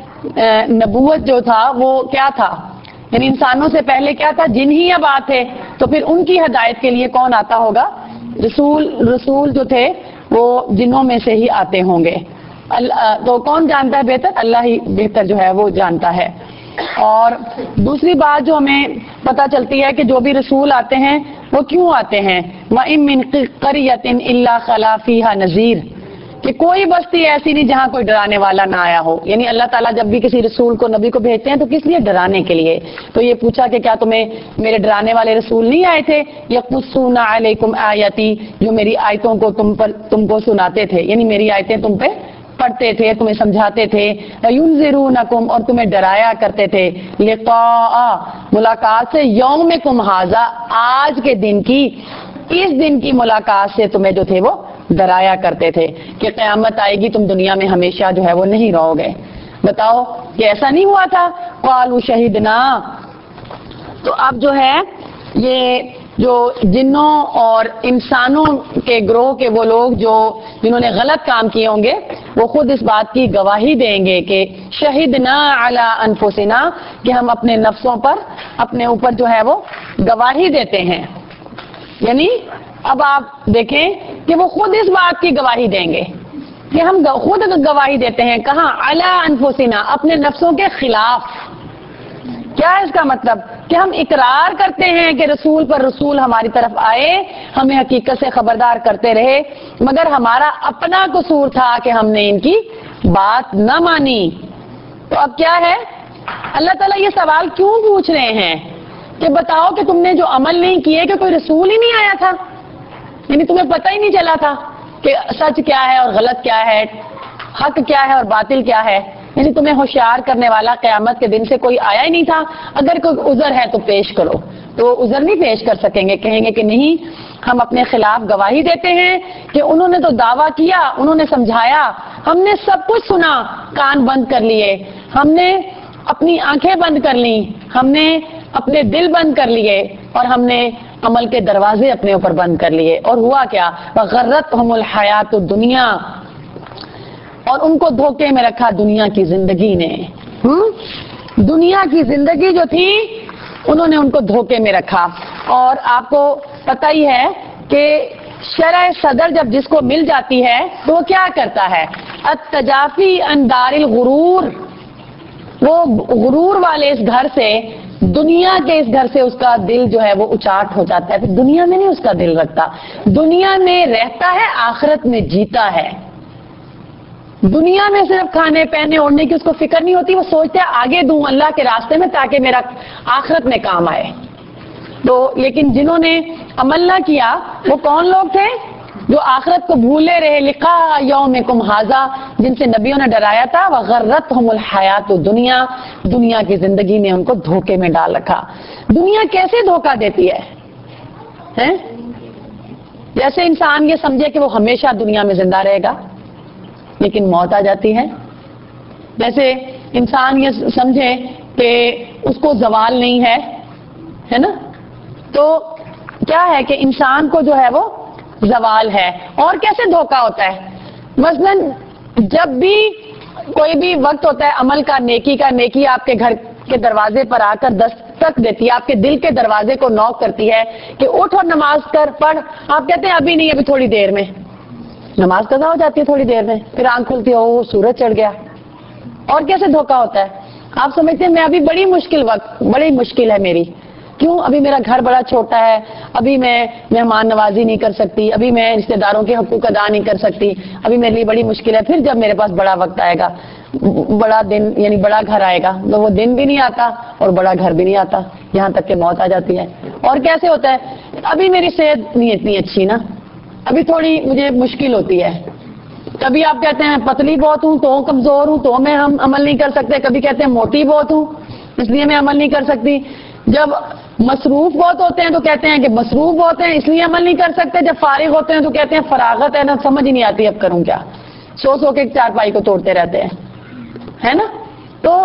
نبوت جو تھا وہ کیا تھا, یعنی انسانوں سے پہلے کیا تھا, جن ہی اب آتے, تو پھر ان کی ہدایت کے لیے کون آتا ہوگا, رسول. رسول جو تھے وہ جنوں میں سے ہی آتے ہوں گے. تو کون جانتا ہے بہتر, اللہ ہی بہتر جو ہے وہ جانتا ہے. اور دوسری بات جو ہمیں پتہ چلتی ہے کہ جو بھی رسول آتے ہیں وہ کیوں آتے ہیں, وَإِن مِّن قَرْيَةٍ إِلَّا خَلَا فِيهَا نَذِيرٌ, کہ کوئی بستی ایسی نہیں جہاں کوئی ڈرانے والا نہ آیا ہو. یعنی اللہ تعالیٰ جب بھی کسی رسول کو نبی کو بھیجتے ہیں تو کس لیے, ڈرانے کے لیے. تو یہ پوچھا کہ کیا تمہیں میرے ڈرانے والے رسول نہیں آئے تھے, یقصون علیکم آیاتی, جو میری آیتوں کو تم پر تم کو سناتے تھے, یعنی میری آیتیں تم پہ پڑھتے تھے, تمہیں سمجھاتے تھے, ینذرونکم, اور تمہیں ڈرایا کرتے تھے, لقاء, ملاقات سے, یومکم ھذا, آج کے دن کی, اس دن کی ملاقات سے تمہیں جو تھے وہ ڈرایا کرتے تھے کہ قیامت آئے گی, تم دنیا میں ہمیشہ جو ہے وہ نہیں رہو گے. بتاؤ کہ ایسا نہیں ہوا تھا, قالوا شہدنا. تو اب جو ہے یہ جو جنوں اور انسانوں کے گروہ کے وہ لوگ جو جنہوں نے غلط کام کیے ہوں گے وہ خود اس بات کی گواہی دیں گے کہ شہدنا علی انفسنا, کہ ہم اپنے نفسوں پر اپنے اوپر جو ہے وہ گواہی دیتے ہیں. یعنی اب آپ دیکھیں کہ وہ خود اس بات کی گواہی دیں گے کہ ہم خود گواہی دیتے ہیں, کہاں, علی انفسنا, اپنے نفسوں کے خلاف. کیا ہے اس کا مطلب, کہ ہم اقرار کرتے ہیں کہ رسول پر رسول ہماری طرف آئے, ہمیں حقیقت سے خبردار کرتے رہے, مگر ہمارا اپنا قصور تھا کہ ہم نے ان کی بات نہ مانی. تو اب کیا ہے, اللہ تعالیٰ یہ سوال کیوں پوچھ رہے ہیں کہ بتاؤ کہ تم نے جو عمل نہیں کیے, کہ کوئی رسول ہی نہیں آیا تھا, یعنی تمہیں پتہ ہی نہیں چلا تھا کہ سچ کیا ہے اور غلط کیا ہے, حق کیا ہے اور باطل کیا ہے, یعنی تمہیں ہوشیار کرنے والا قیامت کے دن سے کوئی آیا ہی نہیں تھا. اگر کوئی عذر ہے تو پیش کرو, تو عذر نہیں پیش کر سکیں گے, کہیں گے کہ نہیں, ہم اپنے خلاف گواہی دیتے ہیں کہ انہوں نے تو دعویٰ کیا, انہوں نے سمجھایا, ہم نے سب کچھ سنا, کان بند کر لیے, ہم نے اپنی آنکھیں بند کر لی, ہم نے اپنے دل بند کر لیے, اور ہم نے عمل کے دروازے اپنے اوپر بند کر لیے. اور ہوا کیا, وغرتہم الحیات الدنیا, اور ان کو دھوکے میں رکھا دنیا کی زندگی نے. دنیا کی زندگی جو تھی انہوں نے ان کو دھوکے میں رکھا. اور آپ کو پتہ ہی ہے کہ شرع صدر جب جس کو مل جاتی ہے تو وہ کیا کرتا ہے, التجافی عن دار الغرور, وہ غرور والے اس گھر سے دنیا کے اس گھر سے اس کا دل جو ہے وہ اچاٹ ہو جاتا ہے، پھر دنیا میں نہیں اس کا دل رکھتا، دنیا میں رہتا ہے، آخرت میں جیتا ہے۔ دنیا میں صرف کھانے پہننے اوڑھنے کی اس کو فکر نہیں ہوتی، وہ سوچتا ہے آگے دوں اللہ کے راستے میں تاکہ میرا آخرت میں کام آئے۔ تو لیکن جنہوں نے عمل نہ کیا وہ کون لوگ تھے؟ جو آخرت کو بھولے رہے، لقاء یومکم ھذا، جن سے نبیوں نے ڈرایا تھا، وغرتہم الحیات الدنیا، دنیا کی زندگی نے ان کو دھوکے میں ڈال رکھا۔ دنیا کیسے دھوکہ دیتی ہے ہیں؟ جیسے انسان یہ سمجھے کہ وہ ہمیشہ دنیا میں زندہ رہے گا لیکن موت آ جاتی ہے، جیسے انسان یہ سمجھے کہ اس کو زوال نہیں ہے، ہے نا؟ تو کیا ہے کہ انسان کو جو ہے وہ زوال ہے۔ اور کیسے دھوکہ ہوتا ہے؟ مثلا جب بھی کوئی بھی وقت ہوتا ہے عمل کا، نیکی کا، نیکی آپ کے گھر کے دروازے پر آ کر دستک دیتی ہے، آپ کے دل کے دروازے کو نوک کرتی ہے کہ اٹھ اور نماز کر، پڑھ، آپ کہتے ہیں ابھی نہیں، ابھی تھوڑی دیر میں، نماز قضا ہو جاتی ہے تھوڑی دیر میں، پھر آنکھ کھلتی ہے، او سورج چڑھ گیا۔ اور کیسے دھوکہ ہوتا ہے؟ آپ سمجھتے ہیں میں ابھی بڑی مشکل وقت، بڑی مشکل ہے میری، کیوں؟ ابھی میرا گھر بڑا چھوٹا ہے، ابھی میں مہمان نوازی نہیں کر سکتی، ابھی میں رشتے داروں کے حقوق ادا نہیں کر سکتی، ابھی میرے لیے بڑی مشکل ہے۔ پھر جب میرے پاس بڑا وقت آئے گا، بڑا دن یعنی بڑا گھر آئے گا، تو وہ دن بھی نہیں آتا اور بڑا گھر بھی نہیں آتا، یہاں تک کہ موت آ جاتی ہے۔ اور کیسے ہوتا ہے؟ ابھی میری صحت نہیں اتنی اچھی نا، ابھی تھوڑی مجھے مشکل ہوتی ہے۔ کبھی آپ کہتے ہیں پتلی بہت ہوں تو کمزور ہوں تو میں ہم عمل نہیں کر سکتے، کبھی کہتے ہیں موٹی بہت ہوں اس لیے میں عمل نہیں کر سکتی۔ جب مصروف بہت ہوتے ہیں تو کہتے ہیں کہ مصروف بہت ہیں اس لیے عمل نہیں کر سکتے، جب فارغ ہوتے ہیں تو کہتے ہیں فراغت ہے نا، سمجھ ہی نہیں آتی اب کروں کیا، سو سو کے چارپائی کو توڑتے رہتے ہیں، ہے نا؟ تو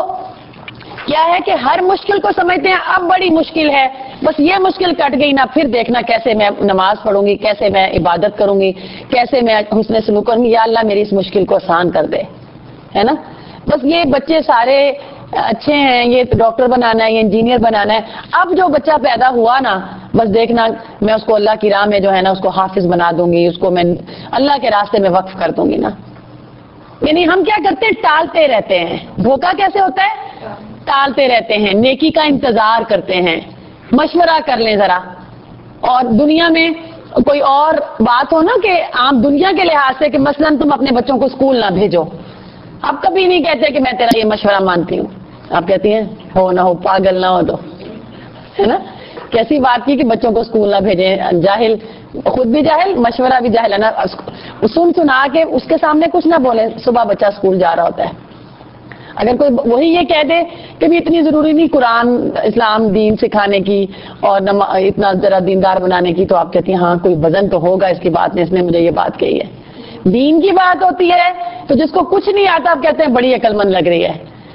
کیا ہے کہ ہر مشکل کو سمجھتے ہیں اب بڑی مشکل ہے، بس یہ مشکل کٹ گئی نا، پھر دیکھنا کیسے میں نماز پڑھوں گی، کیسے میں عبادت کروں گی، کیسے میں حسن سلوک کروں گی، یا اللہ میری اس مشکل کو آسان کر دے، ہے نا؟ بس یہ بچے سارے اچھے ہیں، یہ ڈاکٹر بنانا ہے، یہ انجینئر بنانا ہے، اب جو بچہ پیدا ہوا نا بس دیکھنا میں اس کو اللہ کی راہ میں جو ہے نا اس کو حافظ بنا دوں گی، اس کو میں اللہ کے راستے میں وقف کر دوں گی نا۔ یعنی ہم کیا کرتے ہیں؟ ٹالتے رہتے ہیں۔ دھوکہ کیسے ہوتا ہے؟ ٹالتے رہتے ہیں، نیکی کا انتظار کرتے ہیں، مشورہ کر لیں ذرا۔ اور دنیا میں کوئی اور بات ہو نا کہ عام دنیا کے لحاظ سے کہ مثلا تم اپنے بچوں کو اسکول نہ بھیجو، آپ کبھی نہیں کہتے کہ میں تیرا یہ مشورہ مانتی ہوں، آپ کہتی ہیں ہو نہ ہو، پاگل نہ ہو تو، ہے نا؟ کیسی بات کی کہ بچوں کو اسکول نہ بھیجیں، جاہل، خود بھی جاہل، مشورہ بھی جاہل ہے نا، سن سنا کے اس کے سامنے کچھ نہ بولے، صبح بچہ اسکول جا رہا ہوتا ہے۔ اگر کوئی وہی یہ کہہ دے کہ بھی اتنی ضروری نہیں قرآن اسلام دین سکھانے کی اور اتنا ذرا دیندار بنانے کی، تو آپ کہتی ہیں ہاں کوئی وزن تو ہوگا اس کی بات میں، اس نے مجھے یہ بات کہی ہے۔ دین کی بات ہوتی ہے تو جس کو کچھ نہیں آتا آپ کہتے ہیں بڑی عقل مند لگ رہی ہے،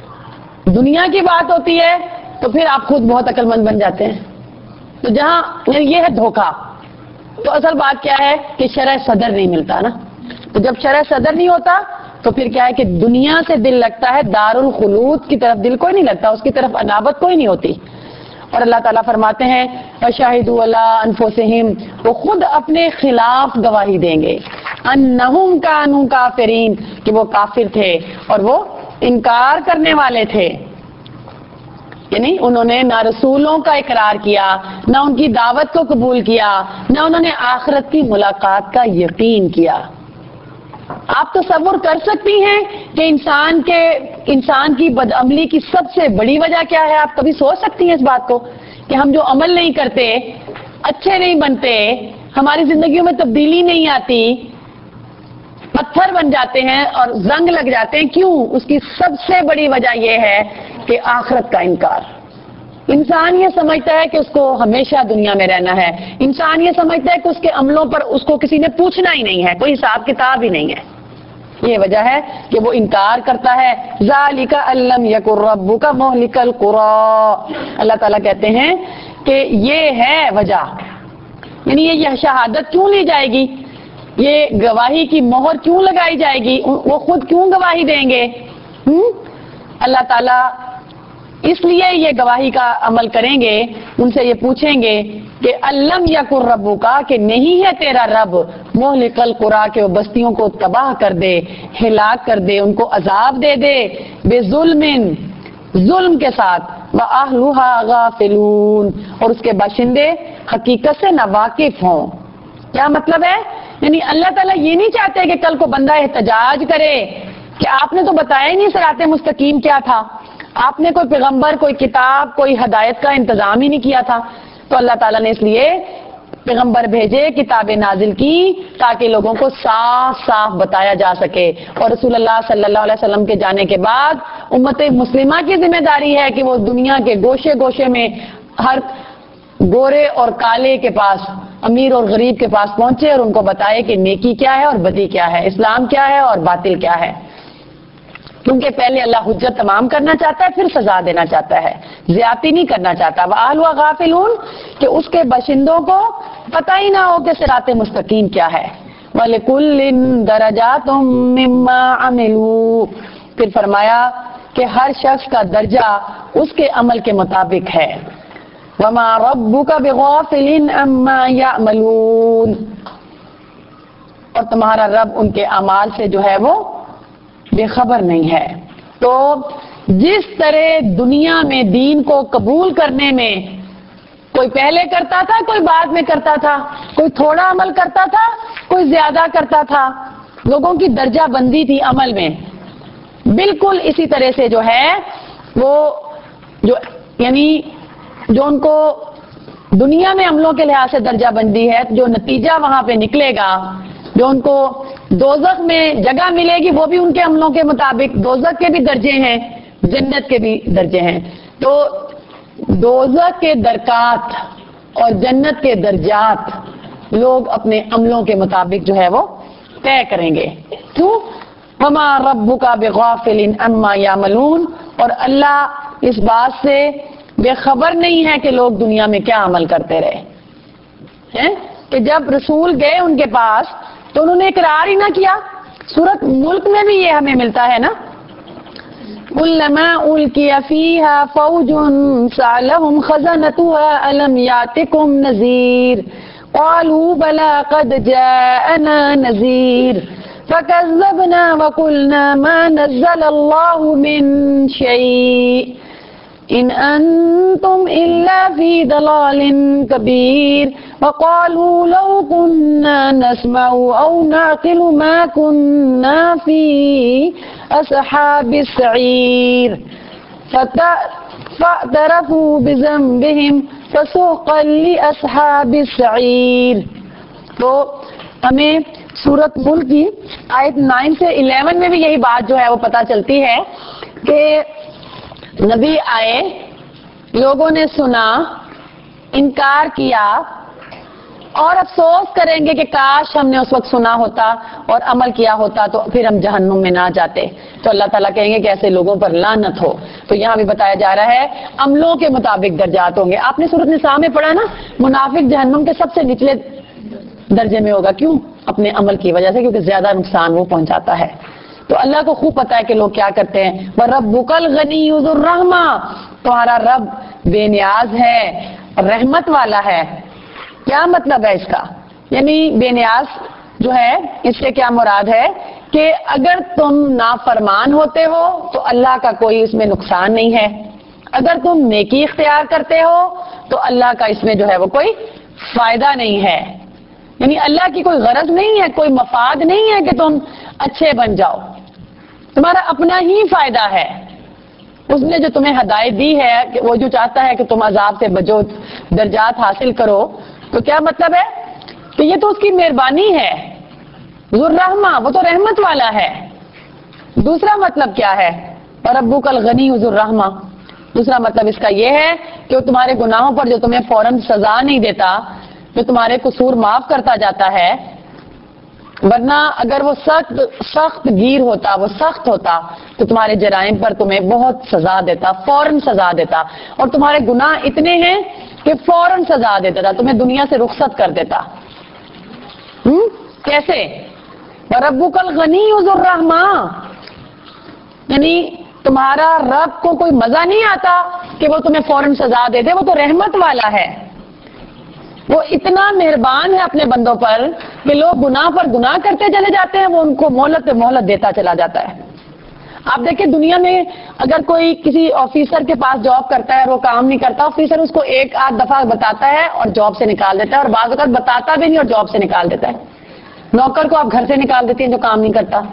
دنیا کی بات ہوتی ہے تو پھر آپ خود بہت عقل مند بن جاتے ہیں۔ تو جہاں یہ ہے دھوکہ، تو اصل بات کیا ہے کہ شرع صدر نہیں ملتا نا، تو جب شرع صدر نہیں ہوتا تو پھر کیا ہے کہ دنیا سے دل لگتا ہے، دار الخلود کی طرف دل کوئی نہیں لگتا، اس کی طرف انابت کوئی نہیں ہوتی۔ اور اللہ تعالیٰ فرماتے ہیں وَشَاهِدُوا عَلَىٰ أَنفُسِهِمْ، وہ خود اپنے خلاف گواہی دیں گے، أَنَّهُمْ كَانُوا كَافِرِينَ، کہ وہ کافر تھے اور وہ انکار کرنے والے تھے، یعنی انہوں نے نہ رسولوں کا اقرار کیا، نہ ان کی دعوت کو قبول کیا، نہ انہوں نے آخرت کی ملاقات کا یقین کیا۔ آپ تصور کر سکتی ہیں کہ انسان کے انسان کی بدعملی کی سب سے بڑی وجہ کیا ہے؟ آپ کبھی سوچ سکتی ہیں اس بات کو کہ ہم جو عمل نہیں کرتے، اچھے نہیں بنتے، ہماری زندگیوں میں تبدیلی نہیں آتی، پتھر بن جاتے ہیں اور زنگ لگ جاتے ہیں، کیوں؟ اس کی سب سے بڑی وجہ یہ ہے کہ آخرت کا انکار۔ انسان یہ سمجھتا ہے کہ اس کو ہمیشہ دنیا میں رہنا ہے، انسان یہ سمجھتا ہے کہ اس کے عملوں پر اس کو کسی نے پوچھنا ہی نہیں ہے، کوئی حساب کتاب ہی نہیں ہے۔ یہ وجہ ہے کہ وہ انکار کرتا ہے۔ ذَلِكَ أَن لَّمْ يَكُن رَّبُّكَ مُهْلِكَ الْقُرَىٰ، اللہ تعالیٰ کہتے ہیں کہ یہ ہے وجہ، یعنی یہ شہادت کیوں لی جائے گی، یہ گواہی کی مہر کیوں لگائی جائے گی، وہ خود کیوں گواہی دیں گے؟ اللہ تعالیٰ اس لیے یہ گواہی کا عمل کریں گے، ان سے یہ پوچھیں گے کہ الم یکن ربک، کہ نہیں ہے تیرا رب مہلک القریٰ، کہ وہ بستیوں کو تباہ کر دے، ہلاک کر دے، ان کو عذاب دے دے، بے ظلم، ظلم کے ساتھ، وَأَهْلُهَا غَافِلُونَ، اور اس کے باشندے حقیقت سے ناواقف ہوں۔ کیا مطلب ہے؟ یعنی اللہ تعالیٰ یہ نہیں چاہتے کہ کل کو بندہ احتجاج کرے کہ آپ نے تو بتایا ہی نہیں صراط مستقیم کیا تھا، آپ نے کوئی پیغمبر، کوئی کتاب، کوئی ہدایت کا انتظام ہی نہیں کیا تھا۔ تو اللہ تعالیٰ نے اس لیے پیغمبر بھیجے، کتابیں نازل کی تاکہ لوگوں کو صاف صاف بتایا جا سکے۔ اور رسول اللہ صلی اللہ علیہ وسلم کے جانے کے بعد امت مسلمہ کی ذمہ داری ہے کہ وہ دنیا کے گوشے گوشے میں ہر گورے اور کالے کے پاس، امیر اور غریب کے پاس پہنچے اور ان کو بتائے کہ نیکی کیا ہے اور بدی کیا ہے، اسلام کیا ہے اور باطل کیا ہے، کیونکہ پہلے اللہ حجت تمام کرنا چاہتا ہے، پھر سزا دینا چاہتا ہے، زیادتی نہیں کرنا چاہتا۔ وَأَهْلُهَا غَافِلُونَ، کہ اس کے باشندوں کو پتہ ہی نہ ہو کہ صراط مستقیم کیا ہے۔ وَلِكُلٍّ دَرَجَاتٌ مِّمَّا عَمِلُوا، پھر فرمایا کہ ہر شخص کا درجہ اس کے عمل کے مطابق ہے۔ وَمَا رَبُّكَ بِغَافِلٍ عَمَّا يَعْمَلُونَ، اور تمہارا رب ان کے اعمال سے جو ہے وہ بے خبر نہیں ہے۔ تو جس طرح دنیا میں دین کو قبول کرنے میں کوئی پہلے کرتا تھا، کوئی بعد میں کرتا تھا، کوئی تھوڑا عمل کرتا تھا، کوئی زیادہ کرتا تھا، لوگوں کی درجہ بندی تھی عمل میں، بالکل اسی طرح سے جو ہے وہ جو یعنی جو ان کو دنیا میں عملوں کے لحاظ سے درجہ بندی ہے، جو نتیجہ وہاں پہ نکلے گا، جو ان کو دوزخ میں جگہ ملے گی، وہ بھی ان کے عملوں کے مطابق، دوزخ کے بھی درجے ہیں، جنت کے بھی درجے ہیں۔ تو دوزخ کے درکات اور جنت کے درجات لوگ اپنے عملوں کے مطابق جو ہے وہ طے کریں گے۔ کیوں؟ وَمَا رَبُّكَ بِغَافِلٍ عَمَّا يَعْمَلُونَ، اور اللہ اس بات سے بے خبر نہیں ہے کہ لوگ دنیا میں کیا عمل کرتے رہے ہیں، کہ جب رسول گئے ان کے پاس تو انہوں نے اقرار ہی نہ کیا۔ سورۃ ملک میں بھی یہ ہمیں ملتا ہے نا، كُلَّمَا أُلْقِيَ فِيهَا فَوْجٌ سَأَلَهُمْ خَزَنَتُهَا أَلَمْ يَأْتِكُمْ نَذِيرٌ قَالُوا بَلَىٰ قَدْ جَاءَنَا نَذِيرٌ فَكَذَّبْنَا وَقُلْنَا مَا نَزَّلَ اللَّهُ مِن شَيْءٍ إِنْ أَنْتُمْ إِلَّا فِي ضَلَالٍ كَبِيرٍ وَقَالُوا لَوْ كُنَّا نَسْمَعُ أَوْ نَعْقِلُ مَا كُنَّا فِي أَصْحَابِ السَّعِيرِ فَاعْتَرَفُوا بِذَنبِهِمْ فَسُحْقًا لِأَصْحَابِ السَّعِيرِ۔ تو ہمیں سورۃ ملک کی آیت نو سے الیون میں بھی یہی بات جو ہے وہ پتہ چلتی ہے کہ نبی آئے، لوگوں نے سنا، انکار کیا اور افسوس کریں گے کہ کاش ہم نے اس وقت سنا ہوتا اور عمل کیا ہوتا تو پھر ہم جہنم میں نہ جاتے۔ تو اللہ تعالیٰ کہیں گے کہ ایسے لوگوں پر لعنت ہو۔ تو یہاں بھی بتایا جا رہا ہے عملوں کے مطابق درجات ہوں گے۔ آپ نے سورۃ نساء میں پڑھا نا، منافق جہنم کے سب سے نچلے درجے میں ہوگا۔ کیوں؟ اپنے عمل کی وجہ سے، کیونکہ زیادہ نقصان وہ پہنچاتا ہے۔ تو اللہ کو خوب پتا ہے کہ لوگ کیا کرتے ہیں۔ وَرَبُّكَ الْغَنِيُّ ذُو الرَّحْمَةِ، تمہارا رب بے نیاز ہے، رحمت والا ہے۔ کیا مطلب ہے اس کا؟ یعنی بے نیاز جو ہے اس سے کیا مراد ہے کہ اگر تم نافرمان ہوتے ہو تو اللہ کا کوئی اس میں نقصان نہیں ہے، اگر تم نیکی اختیار کرتے ہو تو اللہ کا اس میں جو ہے وہ کوئی فائدہ نہیں ہے۔ یعنی اللہ کی کوئی غرض نہیں ہے، کوئی مفاد نہیں ہے کہ تم اچھے بن جاؤ، تمہارا اپنا ہی فائدہ ہے۔ اس نے جو تمہیں ہدایت دی ہے کہ وہ جو چاہتا ہے کہ تم عذاب سے بچو، درجات حاصل کرو، تو کیا مطلب ہے کہ یہ تو اس کی مہربانی ہے۔ ذو الرحمہ، وہ تو رحمت والا ہے۔ دوسرا مطلب کیا ہے؟ ربک الغنی ذو الرحمہ، دوسرا مطلب اس کا یہ ہے کہ وہ تمہارے گناہوں پر جو تمہیں فوراً سزا نہیں دیتا، جو تمہارے قصور معاف کرتا جاتا ہے، ورنہ اگر وہ سخت سخت گیر ہوتا، وہ سخت ہوتا تو تمہارے جرائم پر تمہیں بہت سزا دیتا، فوراً سزا دیتا، اور تمہارے گناہ اتنے ہیں کہ فوراً سزا دیتا تھا، تمہیں دنیا سے رخصت کر دیتا۔ ہم؟ کیسے؟ ربک الغنی ذو الرحمہ، یعنی تمہارا رب کو کوئی مزہ نہیں آتا کہ وہ تمہیں فوراً سزا دے دے، وہ تو رحمت والا ہے، وہ اتنا مہربان ہے اپنے بندوں پر کہ لوگ گناہ پر گناہ کرتے چلے جاتے ہیں، وہ ان کو مہلت پہ مہلت دیتا چلا جاتا ہے۔ آپ دیکھیں دنیا میں اگر کوئی کسی آفیسر کے پاس جاب کرتا ہے اور وہ کام نہیں کرتا، آفیسر اس کو ایک آدھ دفعہ بتاتا ہے اور جاب سے نکال دیتا ہے، اور بعض اوقات بتاتا بھی نہیں اور جاب سے نکال دیتا ہے۔ نوکر کو آپ گھر سے نکال دیتے ہیں جو کام نہیں کرتا،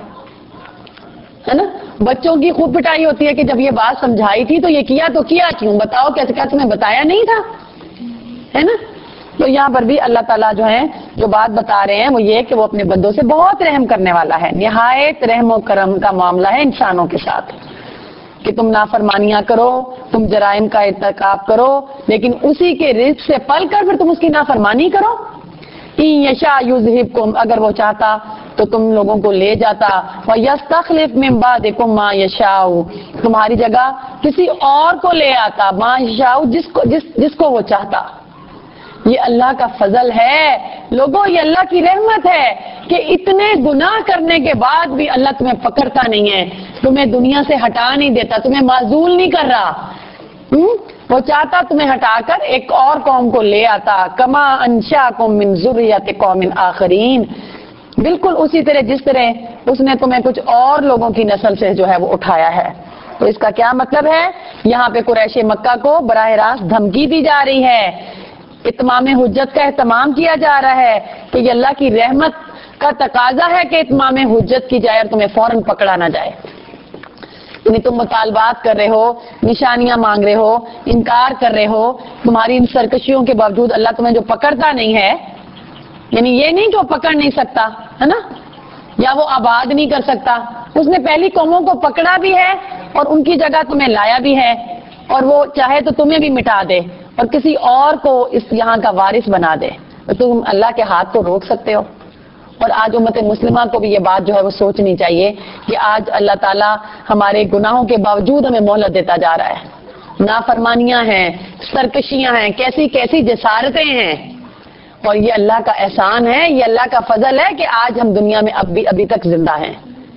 ہے نا۔ بچوں کی خوب پٹائی ہوتی ہے کہ جب یہ بات سمجھائی تھی تو یہ کیا تو کیا کیوں، بتاؤ کیسے، کیا تمہیں بتایا نہیں تھا، ہے نا۔ تو یہاں پر بھی اللہ تعالیٰ جو ہے جو بات بتا رہے ہیں وہ یہ کہ وہ اپنے بندوں سے بہت رحم کرنے والا ہے، نہایت رحم و کرم کا معاملہ ہے انسانوں کے ساتھ، کہ تم نافرمانیاں کرو، تم جرائم کا ارتکاب کرو، لیکن اسی کے رزق سے پل کر پھر تم اس کی نافرمانی کرو۔ ان یشاء یذہبکم، اگر وہ چاہتا تو تم لوگوں کو لے جاتا، وَیَسْتَخْلِفْ مِن بَعْدِکُم مَا یشاء، تمہاری جگہ کسی اور کو لے آتا، ما یشاء، جس کو جس جس کو وہ چاہتا۔ یہ اللہ کا فضل ہے لوگوں، یہ اللہ کی رحمت ہے کہ اتنے گناہ کرنے کے بعد بھی اللہ تمہیں پکڑتا نہیں ہے، تمہیں دنیا سے ہٹا نہیں دیتا، تمہیں معزول نہیں کر رہا۔ ہم؟ وہ چاہتا تمہیں ہٹا کر ایک اور قوم کو لے آتا، کما انشاکم من ذریۃ قوم آخرین، بالکل اسی طرح جس طرح اس نے تمہیں کچھ اور لوگوں کی نسل سے جو ہے وہ اٹھایا ہے۔ تو اس کا کیا مطلب ہے؟ یہاں پہ قریش مکہ کو براہ راست دھمکی دی جا رہی ہے، اتمام حجت کا اہتمام کیا جا رہا ہے کہ یہ اللہ کی رحمت کا تقاضا ہے کہ اتمام حجت کی جائے اور تمہیں فوراً پکڑا نہ جائے۔ یعنی تم مطالبات کر رہے ہو، نشانیاں مانگ رہے ہو، انکار کر رہے ہو، تمہاری ان سرکشیوں کے باوجود اللہ تمہیں جو پکڑتا نہیں ہے، یعنی یہ نہیں کہ وہ پکڑ نہیں سکتا، ہے نا، یا وہ آباد نہیں کر سکتا، اس نے پہلی قوموں کو پکڑا بھی ہے اور ان کی جگہ تمہیں لایا بھی ہے، اور وہ چاہے تو تمہیں بھی مٹا دے اور کسی اور کو اس یہاں کا وارث بنا دے، تو تم اللہ کے ہاتھ کو روک سکتے ہو۔ اور آج امت مسلمہ کو بھی یہ بات جو ہے وہ سوچنی چاہیے کہ آج اللہ تعالیٰ ہمارے گناہوں کے باوجود ہمیں مہلت دیتا جا رہا ہے، نافرمانیاں ہیں، سرکشیاں ہیں، کیسی کیسی جسارتیں ہیں، اور یہ اللہ کا احسان ہے، یہ اللہ کا فضل ہے کہ آج ہم دنیا میں اب بھی ابھی تک زندہ ہیں،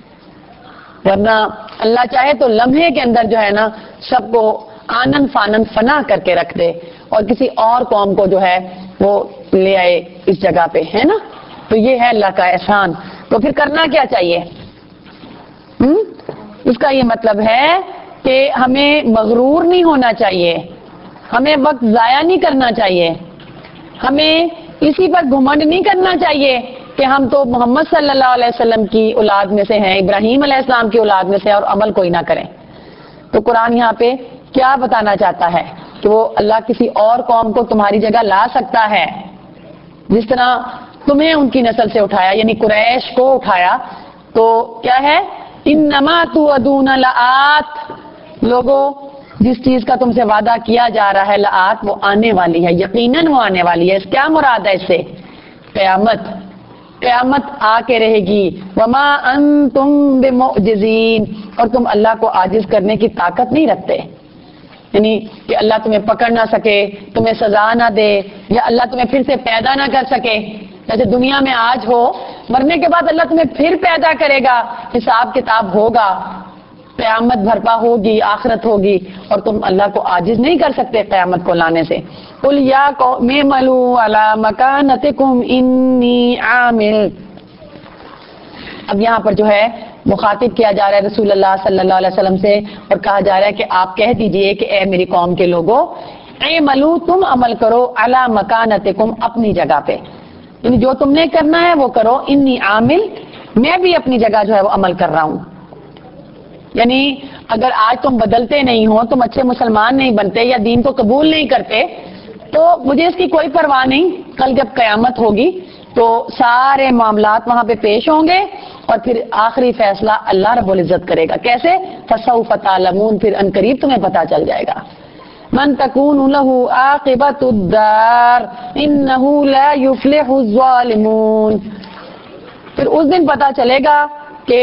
ورنہ اللہ چاہے تو لمحے کے اندر جو ہے نا سب کو آنن فانن فنا کر کے رکھ دے اور کسی اور قوم کو جو ہے وہ لے آئے اس جگہ پہ، ہے نا۔ تو یہ ہے اللہ کا احسان۔ تو پھر کرنا کیا چاہیے؟ ہم؟ اس کا یہ مطلب ہے کہ ہمیں مغرور نہیں ہونا چاہیے، ہمیں وقت ضائع نہیں کرنا چاہیے، ہمیں اسی پر گھمنڈ نہیں کرنا چاہیے کہ ہم تو محمد صلی اللہ علیہ وسلم کی اولاد میں سے ہیں، ابراہیم علیہ السلام کی اولاد میں سے، اور عمل کوئی نہ کریں۔ تو قرآن یہاں پہ کیا بتانا چاہتا ہے کہ وہ اللہ کسی اور قوم کو تمہاری جگہ لا سکتا ہے، جس طرح تمہیں ان کی نسل سے اٹھایا، یعنی قریش کو اٹھایا۔ تو کیا ہے؟ انما توعدون لآت، لوگوں جس چیز کا تم سے وعدہ کیا جا رہا ہے لآت، وہ آنے والی ہے، یقیناً وہ آنے والی ہے۔ اس کیا مراد ہے اس سے؟ قیامت، قیامت آ کے رہے گی۔ وما انتم بمعجزین، اور تم اللہ کو عاجز کرنے کی طاقت نہیں رکھتے، یعنی کہ اللہ تمہیں پکڑ نہ سکے، تمہیں سزا نہ دے، یا اللہ تمہیں پھر سے پیدا نہ کر سکے۔ جیسے دنیا میں آج ہو، مرنے کے بعد اللہ تمہیں پھر پیدا کرے گا، حساب کتاب ہوگا، قیامت بھرپا ہوگی، آخرت ہوگی، اور تم اللہ کو عاجز نہیں کر سکتے قیامت کو لانے سے۔ قل یا قوم اعملوا علی مکانتکم انی عامل، اب یہاں پر جو ہے مخاطب کیا جا رہا ہے رسول اللہ صلی اللہ علیہ وسلم سے، اور کہا جا رہا ہے کہ آپ کہہ دیجئے کہ اے میری قوم کے لوگوں، اعملوا، تم عمل کرو، علی مکانتکم، اپنی جگہ پہ، یعنی جو تم نے کرنا ہے وہ کرو، انی عامل، میں بھی اپنی جگہ جو ہے وہ عمل کر رہا ہوں۔ یعنی اگر آج تم بدلتے نہیں ہو، تم اچھے مسلمان نہیں بنتے یا دین کو قبول نہیں کرتے، تو مجھے اس کی کوئی پرواہ نہیں، کل جب قیامت ہوگی تو سارے معاملات وہاں پہ پیش ہوں گے، اور پھر آخری فیصلہ اللہ رب العزت کرے گا۔ کیسے؟ فسوف تعلمون، پھر ان قریب تمہیں پتا چل جائے گا۔ من تکون لہ عاقبۃ الدار انہ لا یفلح الظالمون، پھر اس دن پتا چلے گا کہ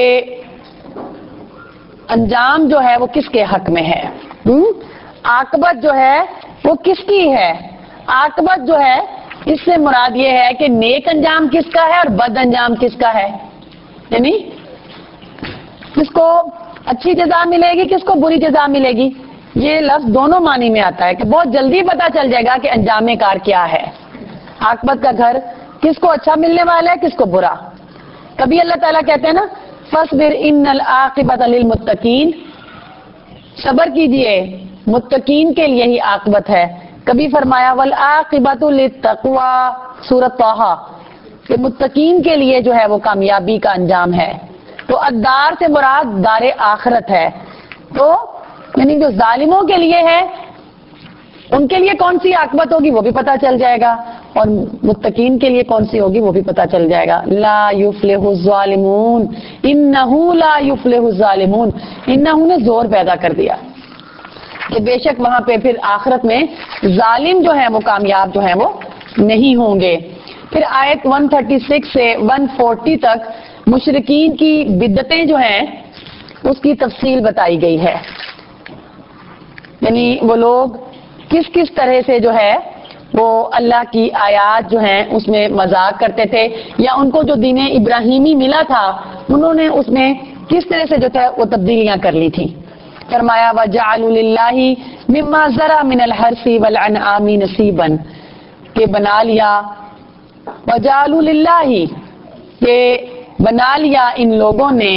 انجام جو ہے وہ کس کے حق میں ہے، عاقبت جو ہے وہ کس کی ہے۔ عاقبت جو ہے اس سے مراد یہ ہے کہ نیک انجام کس کا ہے اور بد انجام کس کا ہے، یعنی کس کو اچھی جزا ملے گی، کس کو بری جزا ملے گی۔ یہ لفظ دونوں معنی میں آتا ہے کہ بہت جلدی پتا چل جائے گا کہ انجام کار کیا ہے، عاقبت کا گھر کس کو اچھا ملنے والا ہے، کس کو برا۔ کبھی اللہ تعالیٰ کہتے ہیں نا فاصبر ان العاقبۃ للمتقین، صبر کیجئے متقین کے لیے ہی عاقبت ہے. کبھی فرمایا والعاقبۃ للتقوی سورۃ طٰہٰ کہ متقین کے لیے جو ہے وہ کامیابی کا انجام ہے. تو الدار سے مراد دار آخرت ہے. تو یعنی جو ظالموں کے لیے ہے ان کے لیے کون سی عاقبت ہوگی وہ بھی پتہ چل جائے گا، اور متقین کے لیے کون سی ہوگی وہ بھی پتہ چل جائے گا. لا یفلح الظالمون انہ لا یفلح الظالمون، انہ نے زور پیدا کر دیا کہ بے شک وہاں پہ پھر آخرت میں ظالم جو ہیں وہ کامیاب جو ہیں وہ نہیں ہوں گے. پھر آیت ایک سو چھتیس سے ایک سو چالیس تک مشرکین کی بدعتیں جو ہیں اس کی تفصیل بتائی گئی ہے. یعنی وہ لوگ کس کس طرح سے جو ہے وہ اللہ کی آیات جو ہیں اس میں مذاق کرتے تھے، یا ان کو جو دین ابراہیمی ملا تھا انہوں نے اس میں کس طرح سے جو تھا وہ تبدیلیاں کر لی تھی. فرمایا وَجَعَلُوا لِلَّهِ مِمَّا زَرَعَ مِنَ الْحَرْثِ وَالْأَنْعَامِ نَصِيبًا، کہ بنا لیا وَجَعَلُوا لِلَّهِ کہ بنا لیا ان لوگوں نے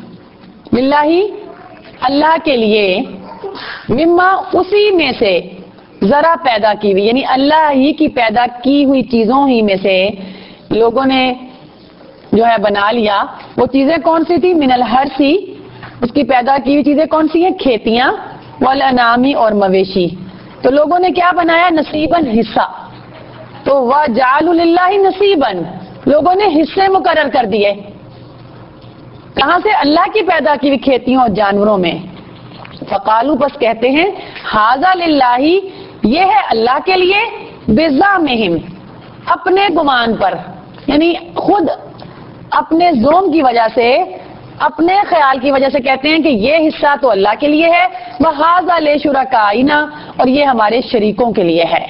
للہ اللہ کے لیے مما اسی میں سے ذرا پیدا کی ہوئی، یعنی اللہ ہی کی پیدا کی ہوئی چیزوں ہی میں سے لوگوں نے جو ہے بنا لیا. وہ چیزیں کون سی تھی؟ من الحرث، اس کی پیدا کی ہوئی چیزیں کون سی ہیں؟ کھیتیاں، والانعام اور مویشی. تو لوگوں نے کیا بنایا؟ نصیباً حصہ. تو وَجَعَلُوا لِلَّهِ نصیباً، لوگوں نے حصے مقرر کر دیے. کہاں سے؟ اللہ کی پیدا کی ہوئی کھیتیوں اور جانوروں میں. فقالو، بس کہتے ہیں ھذا للہ، یہ ہے اللہ کے لیے، بزعمہم، اپنے گمان پر، یعنی خود اپنے زوم کی وجہ سے، اپنے خیال کی وجہ سے کہتے ہیں کہ یہ حصہ تو اللہ کے لیے ہے، وَھذا لِشُرَکائِنَا، اور یہ ہمارے شریکوں کے لیے ہے.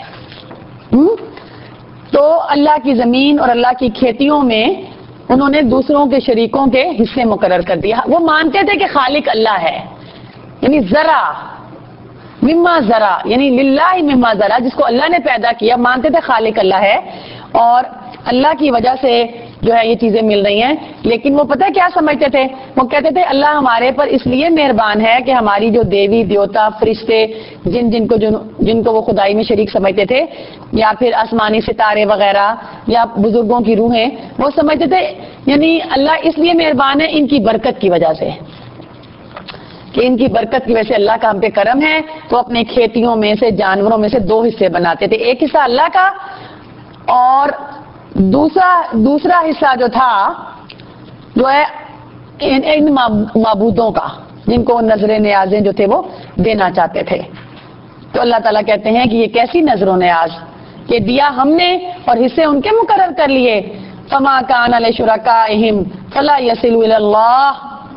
تو اللہ کی زمین اور اللہ کی کھیتیوں میں انہوں نے دوسروں کے شریکوں کے حصے مقرر کر دیا. وہ مانتے تھے کہ خالق اللہ ہے، یعنی ذرا مما ذرا، یعنی للہ مما ذرا، جس کو اللہ نے پیدا کیا، مانتے تھے خالق اللہ ہے اور اللہ کی وجہ سے جو ہے یہ چیزیں مل رہی ہیں. لیکن وہ پتہ کیا سمجھتے تھے؟ وہ کہتے تھے اللہ ہمارے پر اس لیے مہربان ہے کہ ہماری جو دیوی دیوتا فرشتے جن جن کو جن کو وہ خدائی میں شریک سمجھتے تھے، یا پھر آسمانی ستارے وغیرہ یا بزرگوں کی روحیں، وہ سمجھتے تھے یعنی اللہ اس لیے مہربان ہے ان کی برکت کی وجہ سے، کہ ان کی برکت کی وجہ سے اللہ کا ہم پہ کرم ہے. تو اپنے کھیتیوں میں سے، جانوروں میں سے دو حصے بناتے تھے، ایک حصہ اللہ کا اور دوسرا دوسرا حصہ جو تھا جو ہے ان, ان معبودوں کا، جن کو نظر نیازیں جو تھے وہ دینا چاہتے تھے. تو اللہ تعالیٰ کہتے ہیں کہ یہ کیسی نظر و نیاز کہ دیا ہم نے اور حصے ان کے مقرر کر لیے. فما کان لشرکائہم فلا یصل الی اللہ.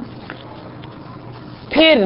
پھر